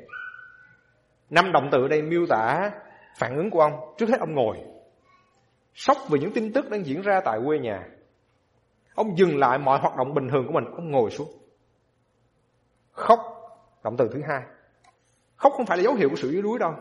Năm động từ ở đây miêu tả phản ứng của ông. Trước hết ông ngồi, sốc về những tin tức đang diễn ra tại quê nhà. Ông dừng lại mọi hoạt động bình thường của mình, ông ngồi xuống. Khóc, động từ thứ hai. Khóc không phải là dấu hiệu của sự yếu đuối đâu,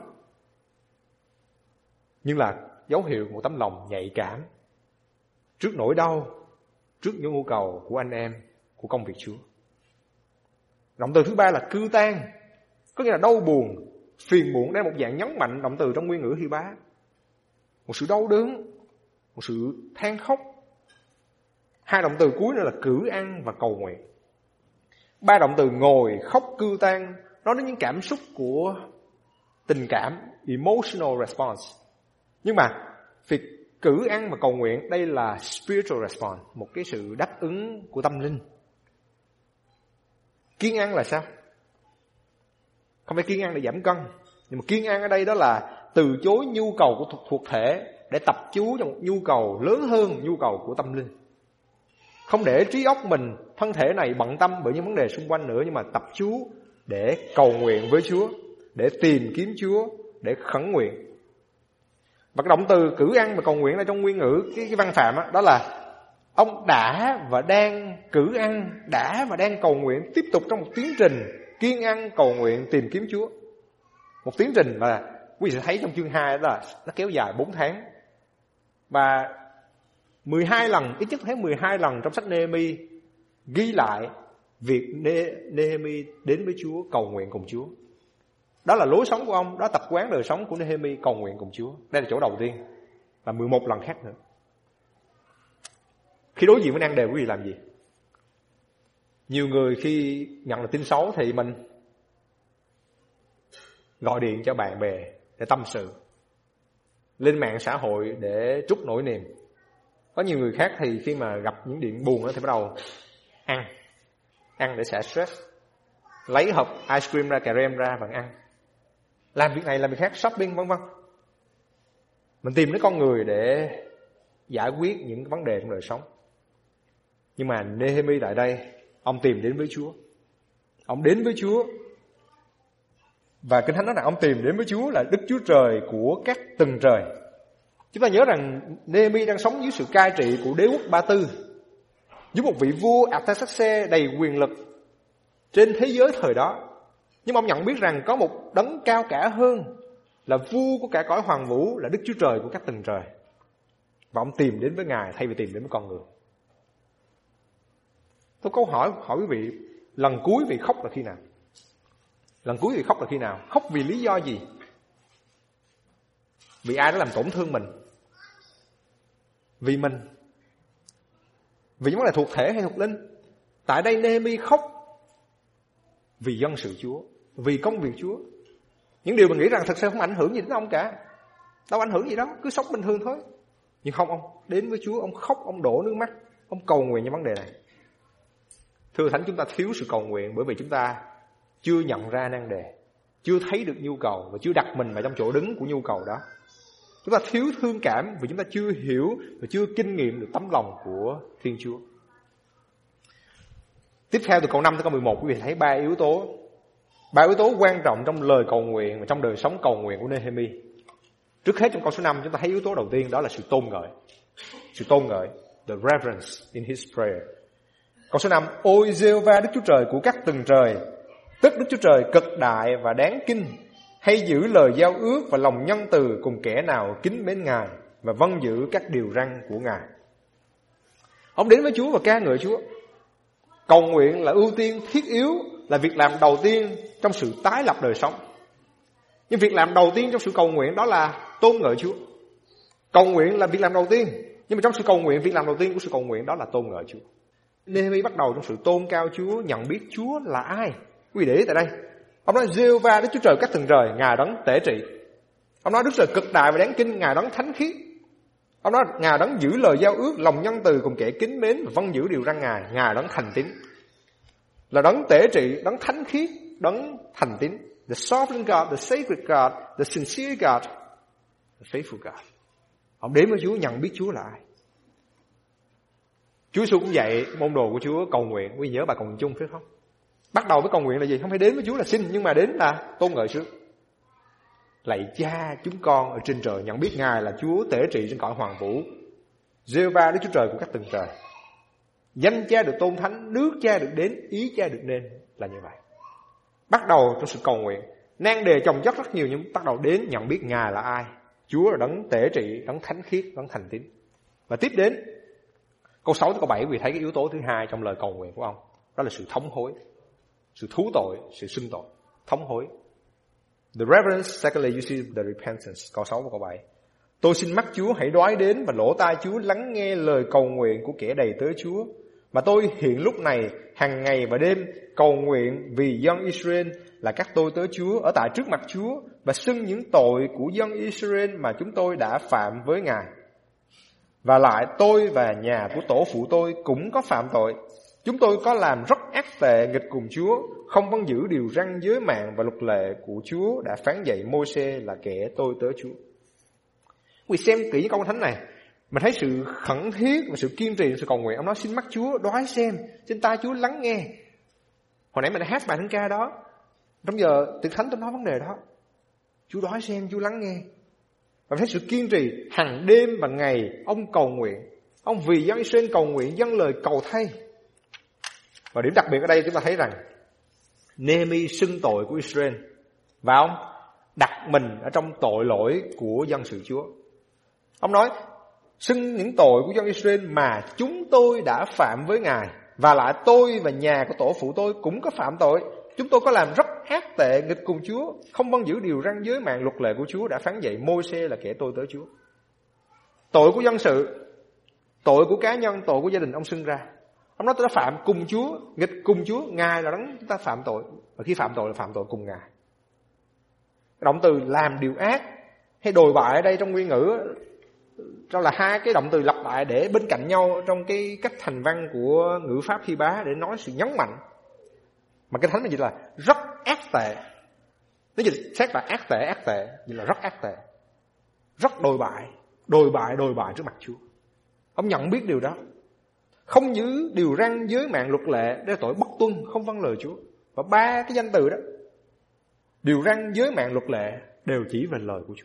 nhưng là dấu hiệu của một tấm lòng nhạy cảm trước nỗi đau, trước những nhu cầu của anh em, của công việc Chúa. Động từ thứ ba là cư tang, có nghĩa là đau buồn, phiền muộn. Đây là một dạng nhấn mạnh động từ trong nguyên ngữ Hy Bá. Một sự đau đớn, một sự than khóc. Hai động từ cuối nữa là cử ăn và cầu nguyện. Ba động từ ngồi, khóc, cư tang nói đến những cảm xúc của tình cảm, emotional response. Nhưng mà việc cử ăn và cầu nguyện đây là spiritual response, một cái sự đáp ứng của tâm linh. Kiêng ăn là sao? Không phải kiêng ăn để giảm cân, nhưng mà kiêng ăn ở đây đó là từ chối nhu cầu của thuộc thể để tập chú vào một nhu cầu lớn hơn, nhu cầu của tâm linh. Không để trí óc mình, thân thể này bận tâm bởi những vấn đề xung quanh nữa, nhưng mà tập chú để cầu nguyện với Chúa, để tìm kiếm Chúa, để khẩn nguyện. Và cái động từ cử ăn và cầu nguyện ở trong nguyên ngữ, cái, cái văn phạm đó, đó là ông đã và đang cử ăn, đã và đang cầu nguyện, tiếp tục trong một tiến trình kiên ăn, cầu nguyện, tìm kiếm Chúa. Một tiến trình mà quý vị sẽ thấy trong chương hai đó là nó kéo dài bốn tháng. Và mười hai lần, ít nhất thấy mười hai lần trong sách Nehemi ghi lại việc Nehemi đến với Chúa, cầu nguyện cùng Chúa. Đó là lối sống của ông, đó là tập quán đời sống của Nehemi, cầu nguyện cùng Chúa. Đây là chỗ đầu tiên. Và mười một lần khác nữa. Khi đối diện với nan đề quý vị làm gì? Nhiều người khi nhận được tin xấu thì mình gọi điện cho bạn bè để tâm sự, lên mạng xã hội để trút nỗi niềm. Có nhiều người khác thì khi mà gặp những điện buồn đó thì bắt đầu ăn, ăn để xả stress, lấy hộp ice cream ra, cà rem ra và ăn, làm việc này làm việc khác, shopping vân vân. Mình tìm đến con người để giải quyết những vấn đề trong đời sống. Nhưng mà Nehemi tại đây, ông tìm đến với Chúa. Ông đến với Chúa. Và Kinh Thánh nói rằng ông tìm đến với Chúa là Đức Chúa Trời của các tầng trời. Chúng ta nhớ rằng Nehemi đang sống dưới sự cai trị của đế quốc Ba Tư, dưới một vị vua Artaxerxes đầy quyền lực trên thế giới thời đó. Nhưng mà ông nhận biết rằng có một đấng cao cả hơn, là vua của cả cõi hoàng vũ, là Đức Chúa Trời của các tầng trời. Và ông tìm đến với Ngài thay vì tìm đến với con người. Tôi câu hỏi hỏi quý vị, lần cuối vị khóc là khi nào? Lần cuối vị khóc là khi nào? Khóc vì lý do gì? Vì ai đó làm tổn thương mình? Vì mình? Vì vấn đề thuộc thể hay thuộc linh? Tại đây Nehemi khóc vì dân sự Chúa, vì công việc Chúa. Những điều mình nghĩ rằng thật sự không ảnh hưởng gì đến ông cả, đâu ảnh hưởng gì đó, cứ sống bình thường thôi. Nhưng không, ông đến với Chúa, ông khóc, ông đổ nước mắt, ông cầu nguyện những vấn đề này. Thưa Thánh, chúng ta thiếu sự cầu nguyện bởi vì chúng ta chưa nhận ra nan đề, chưa thấy được nhu cầu và chưa đặt mình vào trong chỗ đứng của nhu cầu đó. Chúng ta thiếu thương cảm vì chúng ta chưa hiểu và chưa kinh nghiệm được tấm lòng của Thiên Chúa. Tiếp theo từ câu năm tới câu mười một, quý vị thấy ba yếu tố. Ba yếu tố quan trọng trong lời cầu nguyện và trong đời sống cầu nguyện của Nehemi. Trước hết trong câu số năm chúng ta thấy yếu tố đầu tiên, đó là sự tôn ngợi. Sự tôn ngợi, the reverence in his prayer. Câu số năm, ôi Giê-hô-va Đức Chúa Trời của các tầng trời, tức Đức Chúa Trời cực đại và đáng kinh, hay giữ lời giao ước và lòng nhân từ cùng kẻ nào kính mến Ngài và vâng giữ các điều răn của Ngài. Ông đến với Chúa và ca ngợi Chúa. Cầu nguyện là ưu tiên thiết yếu, là việc làm đầu tiên trong sự tái lập đời sống. Nhưng việc làm đầu tiên trong sự cầu nguyện đó là tôn ngợi Chúa. Cầu nguyện là việc làm đầu tiên, nhưng mà trong sự cầu nguyện, việc làm đầu tiên của sự cầu nguyện đó là tôn ngợi Chúa. Nehemi bắt đầu trong sự tôn cao Chúa, nhận biết Chúa là ai. Quý vị để ý tại đây, ông nói Giê-hô-va Đức Chúa Trời các tầng trời, Ngài đấng tể trị. Ông nói Đức Chúa Trời cực đại và đáng kinh, Ngài đấng thánh khiết. Ông nói Ngài đấng giữ lời giao ước, lòng nhân từ cùng kẻ kính mến và vâng giữ điều răn Ngài, Ngài đấng thành tín. Là đấng tể trị, đấng thánh khiết, đấng thành tín. The sovereign God, the sacred God, the sincere God, the faithful God. Ông đến với Chúa, nhận biết Chúa là ai. Chúa Giêsu cũng dạy môn đồ của Chúa cầu nguyện. Quý vị nhớ bài cầu nguyện chung phải không? Bắt đầu với cầu nguyện là gì? Không phải đến với Chúa là xin, nhưng mà đến là tôn ngợi Chúa. Lạy Cha chúng con ở trên trời, nhận biết Ngài là Chúa tể trị trên cõi hoàng vũ, Giê-hô-va Đức Chúa Trời của các tầng trời. Danh Cha được tôn thánh, nước Cha được đến, ý Cha được nên, là như vậy. Bắt đầu trong sự cầu nguyện, nan đề chồng chất rất nhiều, nhưng bắt đầu đến nhận biết Ngài là ai. Chúa là đấng tể trị, đấng thánh khiết, đấng thành tín. Và tiếp đến câu sáu tới câu bảy, vì thấy cái yếu tố thứ hai trong lời cầu nguyện của ông, đó là sự thống hối, sự thú tội, sự xưng tội, thống hối. The reverence, secondly you see the repentance. Câu sáu và câu bảy. Tôi xin mắt Chúa hãy đoái đến và lỗ tai Chúa lắng nghe lời cầu nguyện của kẻ đầy tớ Chúa. Mà tôi hiện lúc này hàng ngày và đêm cầu nguyện vì dân Israel là các tôi tớ Chúa ở tại trước mặt Chúa, và xưng những tội của dân Israel mà chúng tôi đã phạm với Ngài. Và lại tôi và nhà của tổ phụ tôi cũng có phạm tội. Chúng tôi có làm rất ác tệ nghịch cùng Chúa, không vâng giữ điều răn giới mạng và luật lệ của Chúa đã phán dạy Môi-se là kẻ tôi tớ Chúa. Quý xem kỹ câu thánh này, mình thấy sự khẩn thiết và sự kiên trì, sự cầu nguyện. Ông nói xin mắt Chúa đoái xem, xin tai Chúa lắng nghe. Hồi nãy mình đã hát bài thánh ca đó, trong giờ tiệc thánh tôi nói vấn đề đó. Chúa đoái xem, Chúa lắng nghe. Và thấy sự kiên trì hàng đêm và ngày ông cầu nguyện. Ông vì dân Israel cầu nguyện, dâng lời cầu thay. Và điểm đặc biệt ở đây chúng ta thấy rằng Nehemi xưng tội của Israel và ông đặt mình ở trong tội lỗi của dân sự Chúa. Ông nói xưng những tội của dân Israel mà chúng tôi đã phạm với Ngài, và lại tôi và nhà của tổ phụ tôi cũng có phạm tội. Chúng tôi có làm rất ác tệ nghịch cùng Chúa, không vâng giữ điều răn giới mạng luật lệ của Chúa đã phán dạy Môi-se là kẻ tôi tớ Chúa. Tội của dân sự, tội của cá nhân, tội của gia đình ông xưng ra. Ông nói tôi đã phạm cùng Chúa, nghịch cùng Chúa, Ngài là đấng chúng ta phạm tội. Và khi phạm tội là phạm tội cùng Ngài. Động từ làm điều ác hay đồi bại ở đây trong nguyên ngữ đó là hai cái động từ lặp lại để bên cạnh nhau trong cái cách thành văn của ngữ pháp Hy Bá để nói sự nhấn mạnh. Mà cái thánh này dịch là rất ác tệ. Nếu dịch xét là ác tệ, ác tệ, dịch là rất ác tệ. Rất đồi bại, đồi bại, đồi bại trước mặt Chúa. Ông nhận biết điều đó. Không giữ điều răn giới mạng luật lệ, đây là tội bất tuân, không vâng lời Chúa. Và ba cái danh từ đó, điều răn giới mạng luật lệ, đều chỉ về lời của Chúa.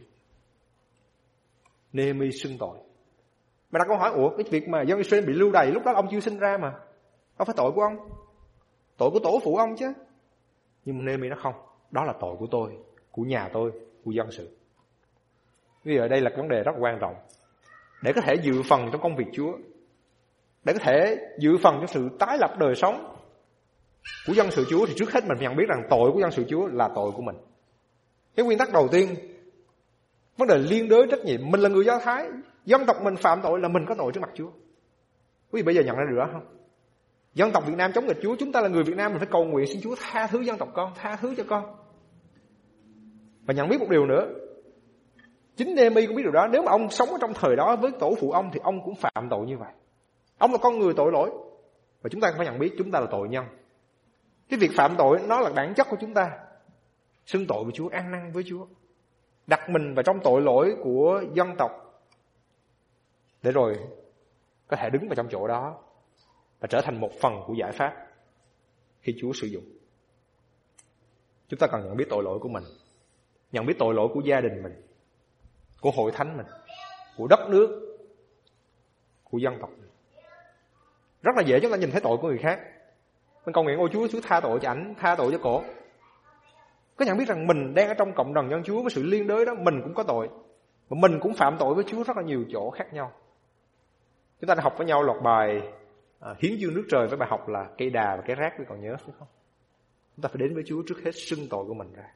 Nehemi xưng tội. Mà đặt câu hỏi, ủa cái việc mà dân Israel bị lưu đày lúc đó ông chưa sinh ra mà, đâu phải tội của ông, tội của tổ phụ ông chứ. Nhưng mà Nehemi nó không, đó là tội của tôi, của nhà tôi, của dân sự. Vì ở đây là vấn đề rất quan trọng. Để có thể dự phần trong công việc Chúa, để có thể dự phần trong sự tái lập đời sống của dân sự Chúa, thì trước hết mình nhận biết rằng tội của dân sự Chúa là tội của mình. Cái nguyên tắc đầu tiên, vấn đề liên đới trách nhiệm. Mình là người Do Thái, dân tộc mình phạm tội là mình có tội trước mặt Chúa. Quý vị bây giờ nhận ra điều đó không? Dân tộc Việt Nam chống nghịch Chúa, chúng ta là người Việt Nam, mình phải cầu nguyện xin Chúa tha thứ dân tộc con, tha thứ cho con. Và nhận biết một điều nữa, chính Nehemi cũng biết điều đó. Nếu mà ông sống ở trong thời đó với tổ phụ ông thì ông cũng phạm tội như vậy. Ông là con người tội lỗi. Và chúng ta phải nhận biết chúng ta là tội nhân. Cái việc phạm tội nó là bản chất của chúng ta. Xưng tội với Chúa, ăn năn với Chúa, đặt mình vào trong tội lỗi của dân tộc, để rồi có thể đứng vào trong chỗ đó và trở thành một phần của giải pháp khi Chúa sử dụng. Chúng ta cần nhận biết tội lỗi của mình, nhận biết tội lỗi của gia đình mình, của hội thánh mình, của đất nước, của dân tộc mình. Rất là dễ chúng ta nhìn thấy tội của người khác. Mình cầu nguyện ôi Chúa, Chúa tha tội cho ảnh, tha tội cho cổ. Có nhận biết rằng mình đang ở trong cộng đồng nhân Chúa với sự liên đới đó, mình cũng có tội. Và mình cũng phạm tội với Chúa rất là nhiều chỗ khác nhau. Chúng ta đã học với nhau loạt bài à, hiến dương nước trời với bài học là cây đà và cái rác, quý còn nhớ phải không? Chúng ta phải đến với Chúa trước hết xưng tội của mình ra.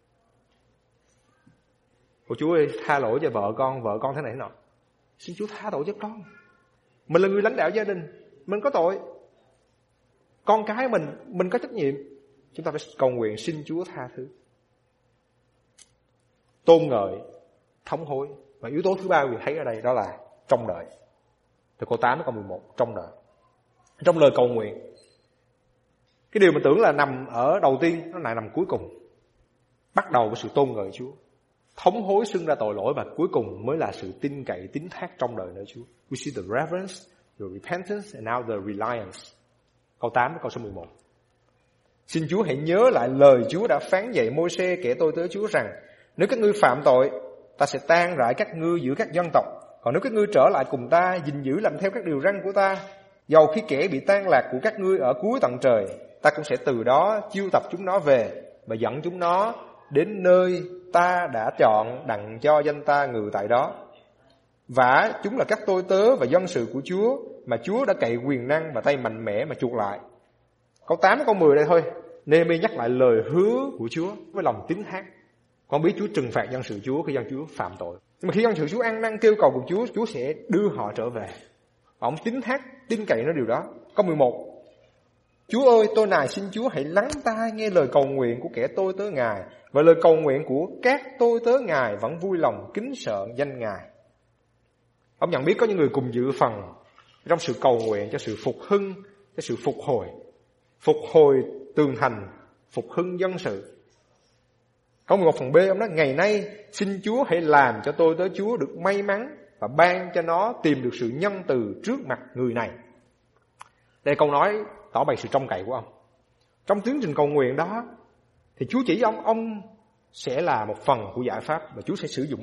Ôi Chúa ơi, tha lỗi cho vợ con, vợ con thế này thế nọ. Xin Chúa tha tội cho con. Mình là người lãnh đạo gia đình, mình có tội. Con cái mình, mình có trách nhiệm. Chúng ta phải cầu nguyện xin Chúa tha thứ. Tôn ngợi, thống hối. Và yếu tố thứ ba quý vị thấy ở đây đó là trông đợi. Từ câu tám đến câu mười một, trông đợi. Trong lời cầu nguyện, cái điều mình tưởng là nằm ở đầu tiên, nó lại nằm cuối cùng. Bắt đầu với sự tôn ngợi Chúa, thống hối xưng ra tội lỗi, và cuối cùng mới là sự tin cậy, tín thác trong đời nơi Chúa. We see the reverence, the repentance, and now the reliance. Câu tám đến câu số mười một. Xin Chúa hãy nhớ lại lời Chúa đã phán dạy Môi-se kẻ tôi tớ Chúa rằng, nếu các ngươi phạm tội, ta sẽ tan rã các ngươi giữa các dân tộc. Còn nếu các ngươi trở lại cùng ta, gìn giữ làm theo các điều răn của ta, dầu khi kẻ bị tan lạc của các ngươi ở cuối tận trời, ta cũng sẽ từ đó chiêu tập chúng nó về và dẫn chúng nó đến nơi ta đã chọn đặng cho danh ta ngự tại đó. Vả chúng là các tôi tớ và dân sự của Chúa, mà Chúa đã cậy quyền năng và tay mạnh mẽ mà chuộc lại. Câu tám câu mười đây thôi, Nehemi nhắc lại lời hứa của Chúa với lòng tín thác. Con biết Chúa trừng phạt dân sự Chúa khi dân Chúa phạm tội. Nhưng mà khi dân sự Chúa ăn năn kêu cầu cùng Chúa, Chúa sẽ đưa họ trở về. Ông tín thác, tin cậy nói điều đó. Câu mười một. Chúa ơi, tôi nài xin Chúa hãy lắng tai nghe lời cầu nguyện của kẻ tôi tớ Ngài, và lời cầu nguyện của các tôi tớ Ngài vẫn vui lòng kính sợ danh Ngài. Ông nhận biết có những người cùng dự phần trong sự cầu nguyện cho sự phục hưng, cho sự phục hồi, phục hồi tường thành, phục hưng dân sự. Câu mười một phần B, ông nói, ngày nay xin Chúa hãy làm cho tôi tớ Chúa được may mắn và ban cho nó tìm được sự nhân từ trước mặt người này. Đây câu nói tỏ bày sự trông cậy của ông. Trong tiến trình cầu nguyện đó thì Chúa chỉ ông, ông sẽ là một phần của giải pháp và Chúa sẽ sử dụng ông.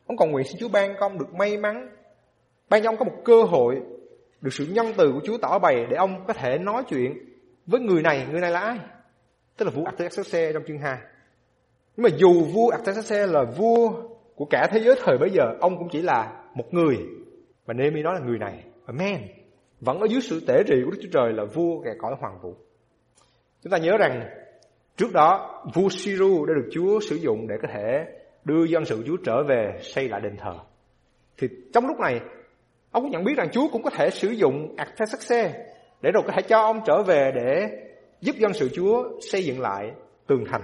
Ông cầu nguyện xin Chúa ban cho ông được may mắn, ban cho ông có một cơ hội được sự nhân từ của Chúa tỏ bày để ông có thể nói chuyện với người này. Người này là ai? Tức là vua Artaxerxes trong chương hai. Nhưng mà dù vua Artaxerxes là vua của cả thế giới thời bấy giờ, ông cũng chỉ là một người. Và Nehemi nói là người này, a man, vẫn ở dưới sự tể trị của Đức Chúa Trời, là vua kẻ cõi hoàng vũ. Chúng ta nhớ rằng trước đó vua Siru đã được Chúa sử dụng để có thể đưa dân sự Chúa trở về xây lại đền thờ. Thì trong lúc này ông cũng nhận biết rằng Chúa cũng có thể sử dụng Artaxerxes để rồi có thể cho ông trở về để giúp dân sự Chúa xây dựng lại tường thành.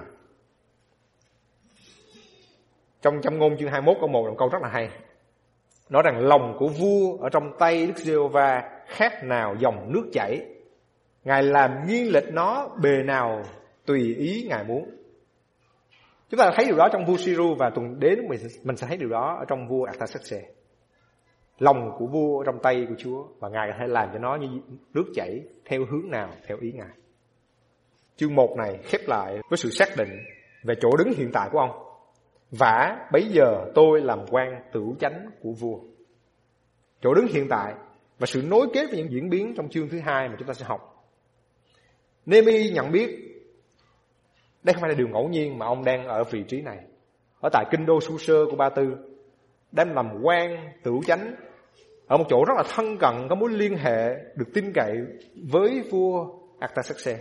Trong Châm Ngôn chương hai mươi mốt câu một là một câu rất là hay, nói rằng lòng của vua ở trong tay Đức Giê-hô-va khác nào dòng nước chảy, Ngài làm nghiêng lệch nó bề nào tùy ý Ngài muốn. Chúng ta thấy điều đó trong vua Siru, và tuần đến mình mình sẽ thấy điều đó ở trong vua Artaxerxes. Lòng của vua ở trong tay của Chúa, và Ngài có thể làm cho nó như nước chảy theo hướng nào theo ý Ngài. Chương một này khép lại với sự xác định về chỗ đứng hiện tại của ông. Vả bấy giờ tôi làm quan tửu chánh của vua. Chỗ đứng hiện tại và sự nối kết với những diễn biến trong chương thứ hai mà chúng ta sẽ học. Nehemi nhận biết đây không phải là điều ngẫu nhiên mà ông đang ở vị trí này, ở tại kinh đô Su-sơ của Ba Tư, đang làm quan tửu chánh ở một chỗ rất là thân cận, có mối liên hệ được tin cậy với vua Artaxerxes.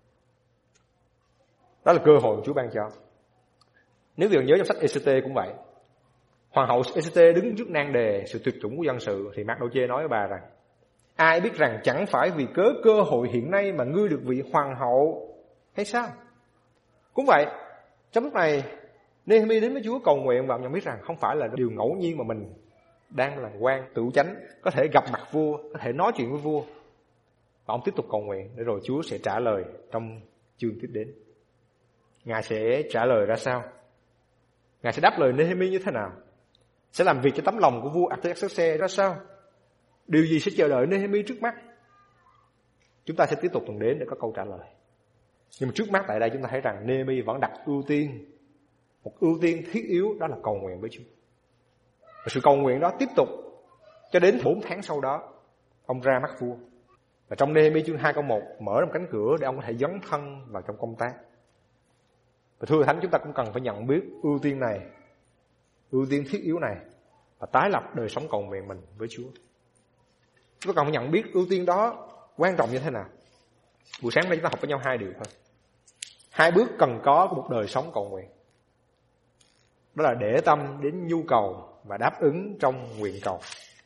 Đó là cơ hội Chúa ban cho. Nếu quý vị nhớ trong sách Ê-xê-tê cũng vậy, hoàng hậu Ê-xê-tê đứng trước nan đề sự tuyệt chủng của dân sự, thì Mác-đô-chê nói với bà rằng: ai biết rằng chẳng phải vì cớ cơ hội hiện nay mà ngươi được vị hoàng hậu hay sao? Cũng vậy, trong lúc này Nehemi đến với Chúa cầu nguyện, và ông nhận biết rằng không phải là điều ngẫu nhiên mà mình đang làm quan tửu chánh, có thể gặp mặt vua, có thể nói chuyện với vua. Và ông tiếp tục cầu nguyện để rồi Chúa sẽ trả lời trong chương tiếp đến. Ngài sẽ trả lời ra sao? Ngài sẽ đáp lời Nehemi như thế nào? Sẽ làm việc cho tấm lòng của vua Artaxerxes ra sao? Điều gì sẽ chờ đợi Nehemi trước mắt? Chúng ta sẽ tiếp tục tuần đến để có câu trả lời. Nhưng mà trước mắt tại đây chúng ta thấy rằng Nehemi vẫn đặt ưu tiên, một ưu tiên thiết yếu, đó là cầu nguyện với Chúa. Và sự cầu nguyện đó tiếp tục cho đến bốn tháng sau đó, ông ra mắt vua. Và trong Nehemi chương hai câu một mở ra một cánh cửa để ông có thể dấn thân vào trong công tác. Và thưa Thánh, chúng ta cũng cần phải nhận biết ưu tiên này, ưu tiên thiết yếu này, và tái lập đời sống cầu nguyện mình với Chúa. Chúng ta cần phải nhận biết ưu tiên đó quan trọng như thế nào. Buổi sáng nay chúng ta học với nhau hai điều thôi. Hai bước cần có của một đời sống cầu nguyện. Đó là để tâm đến nhu cầu và đáp ứng trong nguyện cầu.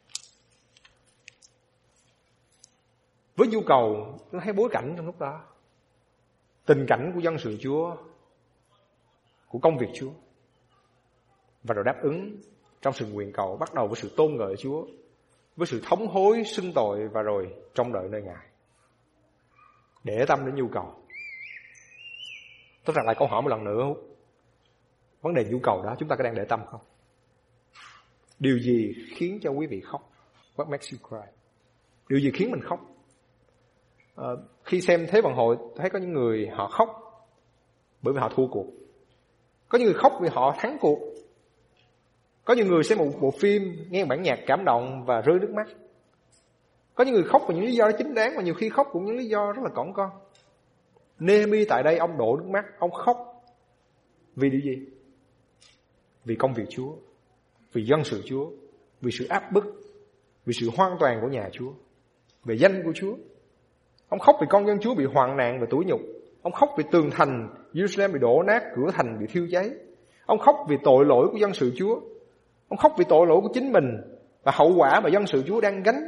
Với nhu cầu, chúng ta thấy bối cảnh trong lúc đó, tình cảnh của dân sự Chúa, của công việc Chúa, và rồi đáp ứng trong sự nguyện cầu, bắt đầu với sự tôn ngợi Chúa, với sự thống hối xưng tội, và rồi trông đợi nơi Ngài. Để tâm đến nhu cầu. Tôi đặt lại câu hỏi một lần nữa, vấn đề nhu cầu đó chúng ta có đang để tâm không? Điều gì khiến cho quý vị khóc? What makes you cry? Điều gì khiến mình khóc? À, khi xem Thế vận hội, thấy có những người họ khóc bởi vì họ thua cuộc. Có những người khóc vì họ thắng cuộc. Có những người xem một bộ phim, nghe một bản nhạc cảm động và rơi nước mắt. Có những người khóc vì những lý do đó chính đáng, và nhiều khi khóc cũng những lý do rất là cỏn con. Nehemi tại đây ông đổ nước mắt, ông khóc vì điều gì? Vì công việc Chúa, vì dân sự Chúa, vì sự áp bức, vì sự hoang toàn của nhà Chúa, về danh của Chúa. Ông khóc vì con dân Chúa bị hoạn nạn và tủi nhục. Ông khóc vì tường thành Jerusalem bị đổ nát, cửa thành bị thiêu cháy. Ông khóc vì tội lỗi của dân sự Chúa. Ông khóc vì tội lỗi của chính mình và hậu quả mà dân sự Chúa đang gánh.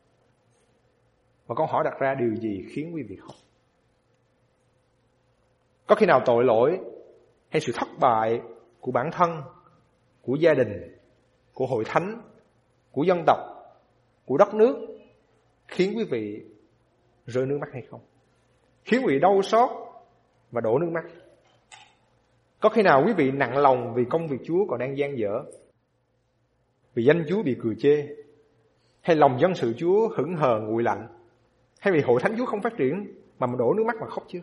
Và câu hỏi đặt ra, điều gì khiến quý vị khóc? Có khi nào tội lỗi hay sự thất bại của bản thân, của gia đình, của hội thánh, của dân tộc, của đất nước khiến quý vị rơi nước mắt hay không? Khiến quý vị đau xót và đổ nước mắt? Có khi nào quý vị nặng lòng vì công việc Chúa còn đang dang dở, vì danh Chúa bị cười chê, hay lòng dân sự Chúa hững hờ nguội lạnh, hay vì hội thánh Chúa không phát triển mà mình đổ nước mắt mà khóc chưa?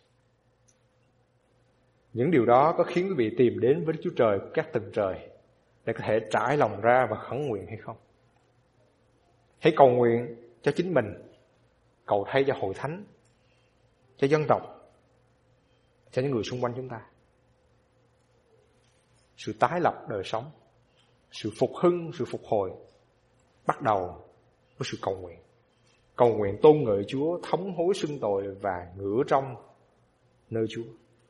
Những điều đó có khiến quý vị tìm đến với Đức Chúa Trời các tầng trời để có thể trải lòng ra và khấn nguyện hay không? Hãy cầu nguyện cho chính mình, cầu thay cho hội thánh, cho dân tộc, cho những người xung quanh chúng ta. Sự tái lập đời sống, sự phục hưng, sự phục hồi bắt đầu với sự cầu nguyện. Cầu nguyện tôn ngợi Chúa, thống hối xưng tội và ngửa trong nơi Chúa.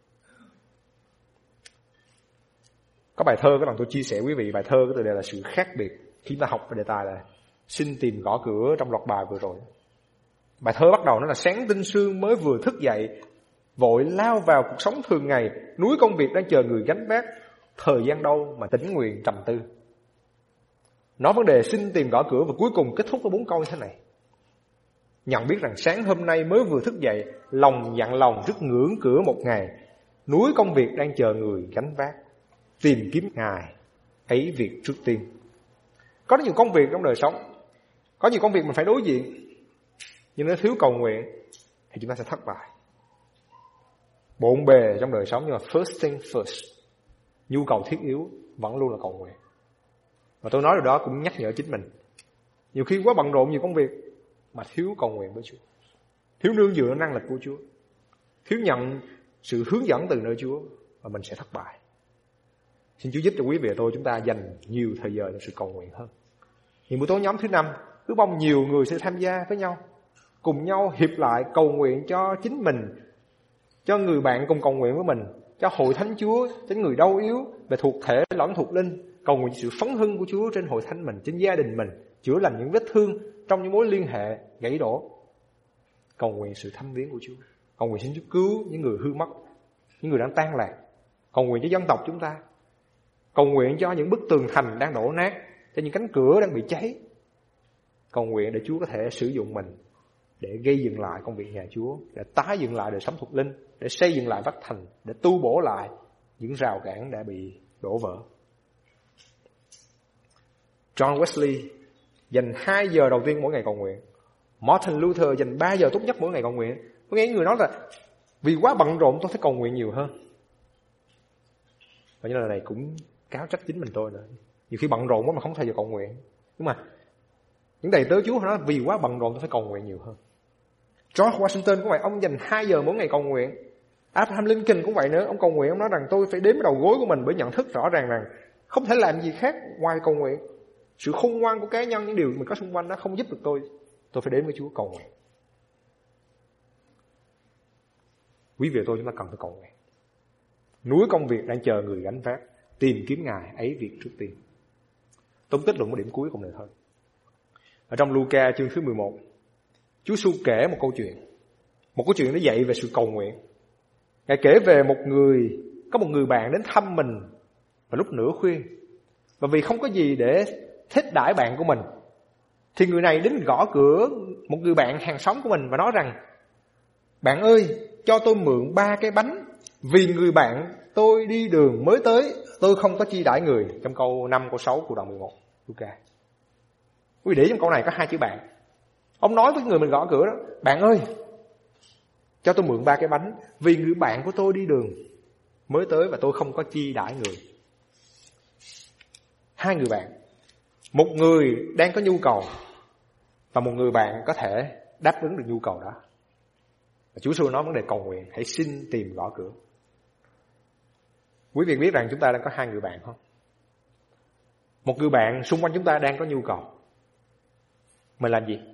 Có bài thơ các bạn tôi chia sẻ quý vị, bài thơ cái tựa đề là sự khác biệt. Khi ta học về đề tài là xin tìm gõ cửa trong loạt bài vừa rồi. Bài thơ bắt đầu nó là sáng tinh sương mới vừa thức dậy, vội lao vào cuộc sống thường ngày, núi công việc đang chờ người gánh vác, thời gian đâu mà tĩnh nguyện trầm tư. Nói vấn đề xin tìm gõ cửa và cuối cùng kết thúc với bốn câu như thế này. Nhận biết rằng sáng hôm nay mới vừa thức dậy, lòng dặn lòng rất ngưỡng cửa một ngày, núi công việc đang chờ người gánh vác, tìm kiếm Ngài ấy việc trước tiên. Có nhiều công việc trong đời sống, có nhiều công việc mình phải đối diện, nhưng nếu thiếu cầu nguyện thì chúng ta sẽ thất bại. Bộn bề trong đời sống, nhưng mà first thing first, nhu cầu thiết yếu vẫn luôn là cầu nguyện. Và tôi nói điều đó cũng nhắc nhở chính mình. Nhiều khi quá bận rộn nhiều công việc mà thiếu cầu nguyện với Chúa, thiếu nương dựa năng lực của Chúa, thiếu nhận sự hướng dẫn từ nơi Chúa, và mình sẽ thất bại. Xin Chúa giúp cho quý vị và tôi chúng ta dành nhiều thời giờ cho sự cầu nguyện hơn. Những buổi tối nhóm thứ năm, cứ mong nhiều người sẽ tham gia với nhau, cùng nhau hiệp lại cầu nguyện cho chính mình, cho người bạn cùng cầu nguyện với mình, cho hội thánh Chúa, cho người đau yếu về thuộc thể lẫn thuộc linh, cầu nguyện sự phấn hưng của Chúa trên hội thánh mình, trên gia đình mình, chữa lành những vết thương trong những mối liên hệ gãy đổ, cầu nguyện sự thăm viếng của Chúa, cầu nguyện xin Chúa cứu những người hư mất, những người đang tan lạc, cầu nguyện cho dân tộc chúng ta, cầu nguyện cho những bức tường thành đang đổ nát, cho những cánh cửa đang bị cháy, cầu nguyện để Chúa có thể sử dụng mình để gây dựng lại công việc nhà Chúa, để tái dựng lại đời sống thuộc linh, để xây dựng lại vách thành, để tu bổ lại những rào cản đã bị đổ vỡ. John Wesley dành hai giờ đầu tiên mỗi ngày cầu nguyện. Martin Luther dành ba giờ tốt nhất mỗi ngày cầu nguyện. Có nghe người nói là vì quá bận rộn tôi phải cầu nguyện nhiều hơn. Và như là này cũng cáo trách chính mình tôi nữa. Nhiều khi bận rộn quá mà không thời giờ cầu nguyện. Nhưng mà những đầy tớ Chúa họ nói vì quá bận rộn tôi phải cầu nguyện nhiều hơn. George Washington cũng vậy, ông dành hai giờ mỗi ngày cầu nguyện. Abraham Lincoln cũng vậy nữa, ông cầu nguyện, ông nói rằng tôi phải đếm đầu gối của mình bởi nhận thức rõ ràng rằng không thể làm gì khác ngoài cầu nguyện. Sự khôn ngoan của cá nhân, những điều mình có xung quanh đó không giúp được tôi. Tôi phải đến với Chúa cầu nguyện. Quý vị và tôi chúng ta cần phải cầu nguyện. Núi công việc đang chờ người gánh vác, tìm kiếm Ngài ấy việc trước tiên. Tóm kết luận một điểm cuối cùng này thôi. Ở trong Luca chương thứ mười một, Chúa Giêsu kể một câu chuyện. Một câu chuyện để dạy về sự cầu nguyện. Ngài kể về một người, có một người bạn đến thăm mình vào lúc nửa khuya. Và vì không có gì để thiết đãi bạn của mình, thì người này đến gõ cửa một người bạn hàng xóm của mình và nói rằng: bạn ơi, cho tôi mượn ba cái bánh, vì người bạn tôi đi đường mới tới, tôi không có chi đãi người. Trong câu năm, câu sáu của đoạn mười một Luca. Quý vị để trong câu này có hai chữ bạn. Ông nói với người mình gõ cửa đó: bạn ơi, cho tôi mượn ba cái bánh, vì người bạn của tôi đi đường mới tới và tôi không có chi đãi người. Hai người bạn, một người đang có nhu cầu và một người bạn có thể đáp ứng được nhu cầu đó. Và Chúa Giêsu nói vấn đề cầu nguyện, hãy xin tìm gõ cửa. Quý vị biết rằng chúng ta đang có hai người bạn không? Một người bạn xung quanh chúng ta đang có nhu cầu. Mình làm gì?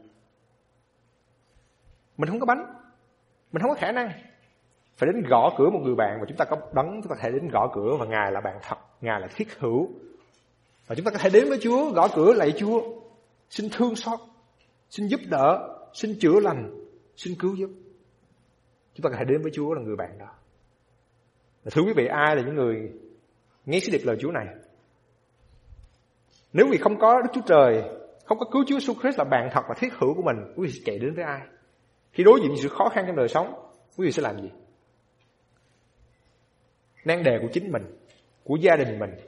Mình không có bánh, mình không có khả năng, phải đến gõ cửa một người bạn. Và chúng ta có đấng, chúng ta có thể đến gõ cửa, và Ngài là bạn thật, Ngài là thiết hữu. Và chúng ta có thể đến với Chúa, gõ cửa lạy Chúa, xin thương xót, xin giúp đỡ, xin chữa lành, xin cứu giúp. Chúng ta có thể đến với Chúa là người bạn đó. Và thưa quý vị, ai là những người nghe sứ điệp lời Chúa này? Nếu vì không có Đức Chúa Trời, không có cứu Chúa Jesus Christ là bạn thật và thiết hữu của mình, quý vị sẽ chạy đến với ai? Khi đối diện sự khó khăn trong đời sống, quý vị sẽ làm gì? Nan đề của chính mình, của gia đình mình,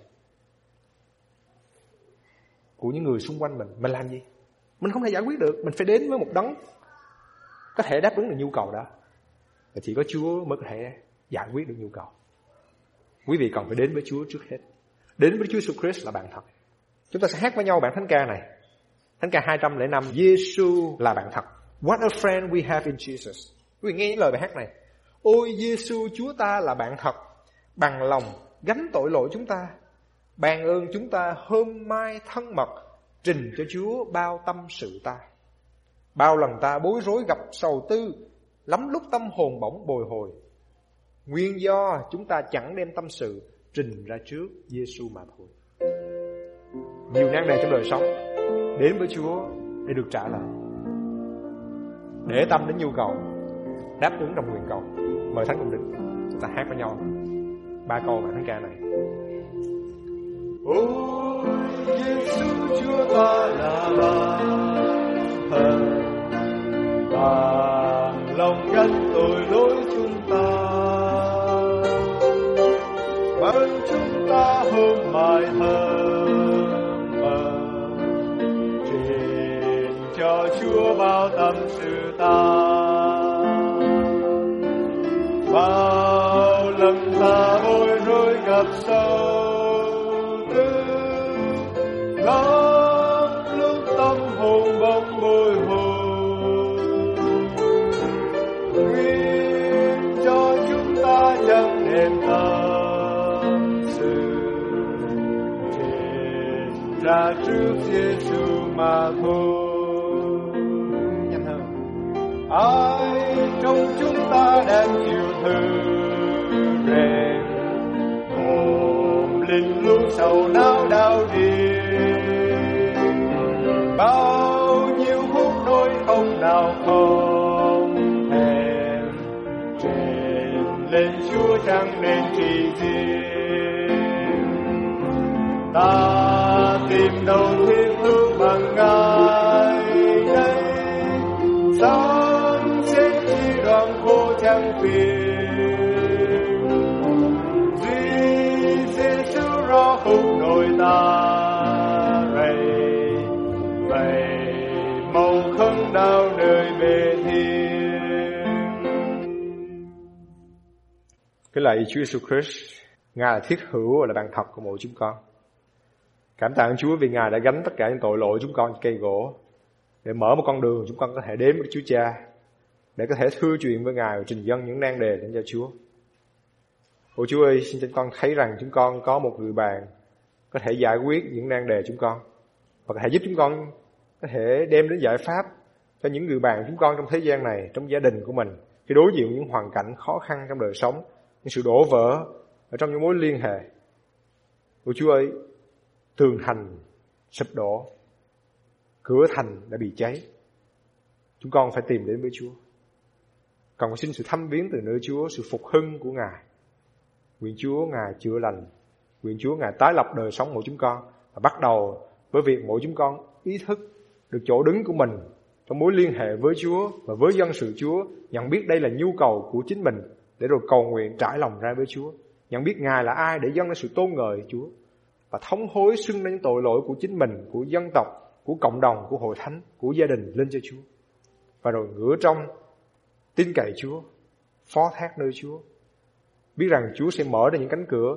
của những người xung quanh mình, mình làm gì? Mình không thể giải quyết được. Mình phải đến với một đấng có thể đáp ứng được nhu cầu đó. Và chỉ có Chúa mới có thể giải quyết được nhu cầu. Quý vị cần phải đến với Chúa trước hết. đến với Chúa Jesus Christ là bạn thật. Chúng ta sẽ hát với nhau bản thánh ca này. Thánh ca hai trăm lẻ năm, Giê-xu là bạn thật. What a friend we have in Jesus. Quý vị nghe những lời bài hát này. Ôi Giê-xu, Chúa ta là bạn thật, bằng lòng gánh tội lỗi chúng ta, ban ơn chúng ta hôm mai thân mật, trình cho Chúa bao tâm sự ta. Bao lần ta bối rối gặp sầu tư, lắm lúc tâm hồn bỗng bồi hồi. Nguyên do chúng ta chẳng đem tâm sự trình ra trước Giê-xu mà thôi. Nhiều nan đề trong đời sống đến với Chúa để được trả lời. Để tâm đến nhu cầu, đáp ứng trong nguyện cầu. Mời Thánh cùng đứng, chúng ta hát với nhau ba câu bản thánh ca này. Ôi Giê-xu, Chúa ta là bạn thật, bằng lòng gánh tội lỗi chúng ta, ban chúng ta hôm mai thơm mờ, truyền cho Chúa bao tâm sự ta. Bao lần ta bối rối gặp sầu tư, lắm lúc tâm hồn bỗng bồi hồi. Nguyện cho chúng ta chẳng đem tâm sự trên ra trước Giê-xu mà thôi. Nhanh hơn. Ai trong chúng ta đang chịu thử rèn, hồn linh lúc sầu não đau điên, bao nhiêu khúc đôi không nào không thèm, trên lên Chúa chẳng nên chỉ riêng. Ta tìm đâu thiên hướng bằng Ngài đây, sáng sẽ chi đoàn khô chẳng phiền. Duy Giê-xu rõ khúc nội ta rầy, vậy màu không đau nơi bề thiên. Cái lạy Chúa Jesus Christ, Ngài là thiết hữu và là bạn thật của mỗi chúng con. Cảm tạ ơn Chúa vì Ngài đã gánh tất cả những tội lỗi chúng con trên cây gỗ, để mở một con đường chúng con có thể đến với Chúa Cha, để có thể thưa chuyện với Ngài và trình dâng những nan đề đến cho Chúa. Ôi Chúa ơi, xin cho con thấy rằng chúng con có một người bạn có thể giải quyết những nan đề chúng con, và có thể giúp chúng con có thể đem đến giải pháp cho những người bạn chúng con trong thế gian này, trong gia đình của mình, khi đối diện những hoàn cảnh khó khăn trong đời sống, những sự đổ vỡ ở trong những mối liên hệ. Ôi Chúa ơi, tường thành sụp đổ, cửa thành đã bị cháy, chúng con phải tìm đến với Chúa. Còn xin sự thăm viếng từ nơi Chúa, sự phục hưng của Ngài. Nguyện Chúa Ngài chữa lành, nguyện Chúa Ngài tái lập đời sống mỗi chúng con, và bắt đầu với việc mỗi chúng con ý thức được chỗ đứng của mình trong mối liên hệ với Chúa và với dân sự Chúa, nhận biết đây là nhu cầu của chính mình, để rồi cầu nguyện trải lòng ra với Chúa, nhận biết Ngài là ai để dâng lên sự tôn ngợi Chúa, và thống hối xưng lên những tội lỗi của chính mình, của dân tộc, của cộng đồng, của hội thánh, của gia đình lên cho Chúa. Và rồi ngửa trong tin cậy Chúa, phó thác nơi Chúa, biết rằng Chúa sẽ mở ra những cánh cửa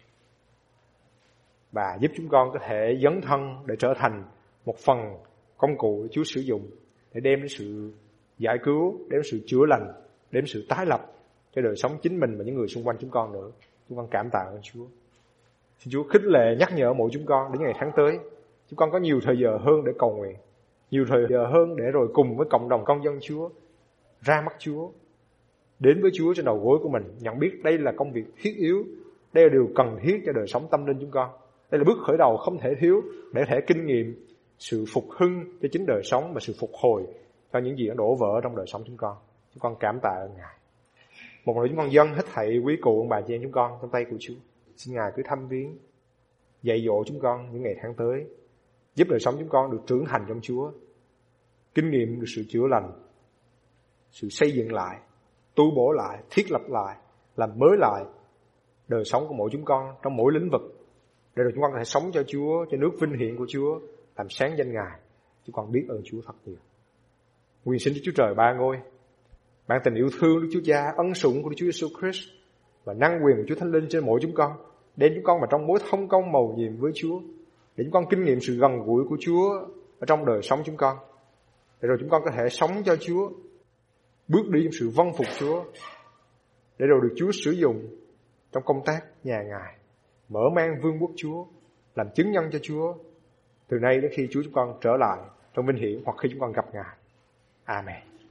và giúp chúng con có thể dấn thân để trở thành một phần công cụ để Chúa sử dụng để đem đến sự giải cứu, đem đến sự chữa lành, đem đến sự tái lập cho đời sống chính mình và những người xung quanh chúng con nữa. Chúng con cảm tạ ơn Chúa. Xin Chúa khích lệ nhắc nhở mỗi chúng con đến ngày tháng tới, chúng con có nhiều thời giờ hơn để cầu nguyện, nhiều thời giờ hơn để rồi cùng với cộng đồng con dân Chúa ra mắt Chúa, đến với Chúa trên đầu gối của mình, nhận biết đây là công việc thiết yếu, đây là điều cần thiết cho đời sống tâm linh chúng con. Đây là bước khởi đầu không thể thiếu để thể kinh nghiệm sự phục hưng cho chính đời sống và sự phục hồi cho những gì đã đổ vỡ trong đời sống chúng con. Chúng con cảm tạ ơn Ngài. Một lần chúng con dâng hết thảy quý cụ ông bà chị em chúng con trong tay của Chúa. Xin Ngài cứ thăm viếng, dạy dỗ chúng con những ngày tháng tới, giúp đời sống chúng con được trưởng thành trong Chúa, kinh nghiệm được sự chữa lành, sự xây dựng lại, tu bổ lại, thiết lập lại, làm mới lại đời sống của mỗi chúng con trong mỗi lĩnh vực, để rồi chúng con có thể sống cho Chúa, cho nước vinh hiển của Chúa, làm sáng danh Ngài. Chúng con biết ơn Chúa thật nhiều. Nguyện xin Đức Chúa Trời ba ngôi, ban tình yêu thương Đức Chúa Cha, ân sủng của Đức Chúa Jesus Christ và năng quyền của Chúa Thánh Linh trên mỗi chúng con Để chúng con mà trong mối thông công mầu nhiệm với Chúa, để chúng con kinh nghiệm sự gần gũi của Chúa ở trong đời sống chúng con, để rồi chúng con có thể sống cho Chúa, bước đi trong sự vâng phục Chúa, để rồi được Chúa sử dụng trong công tác nhà Ngài, mở mang vương quốc Chúa, làm chứng nhân cho Chúa, từ nay đến khi Chúa chúng con trở lại trong vinh hiển hoặc khi chúng con gặp Ngài. Amen.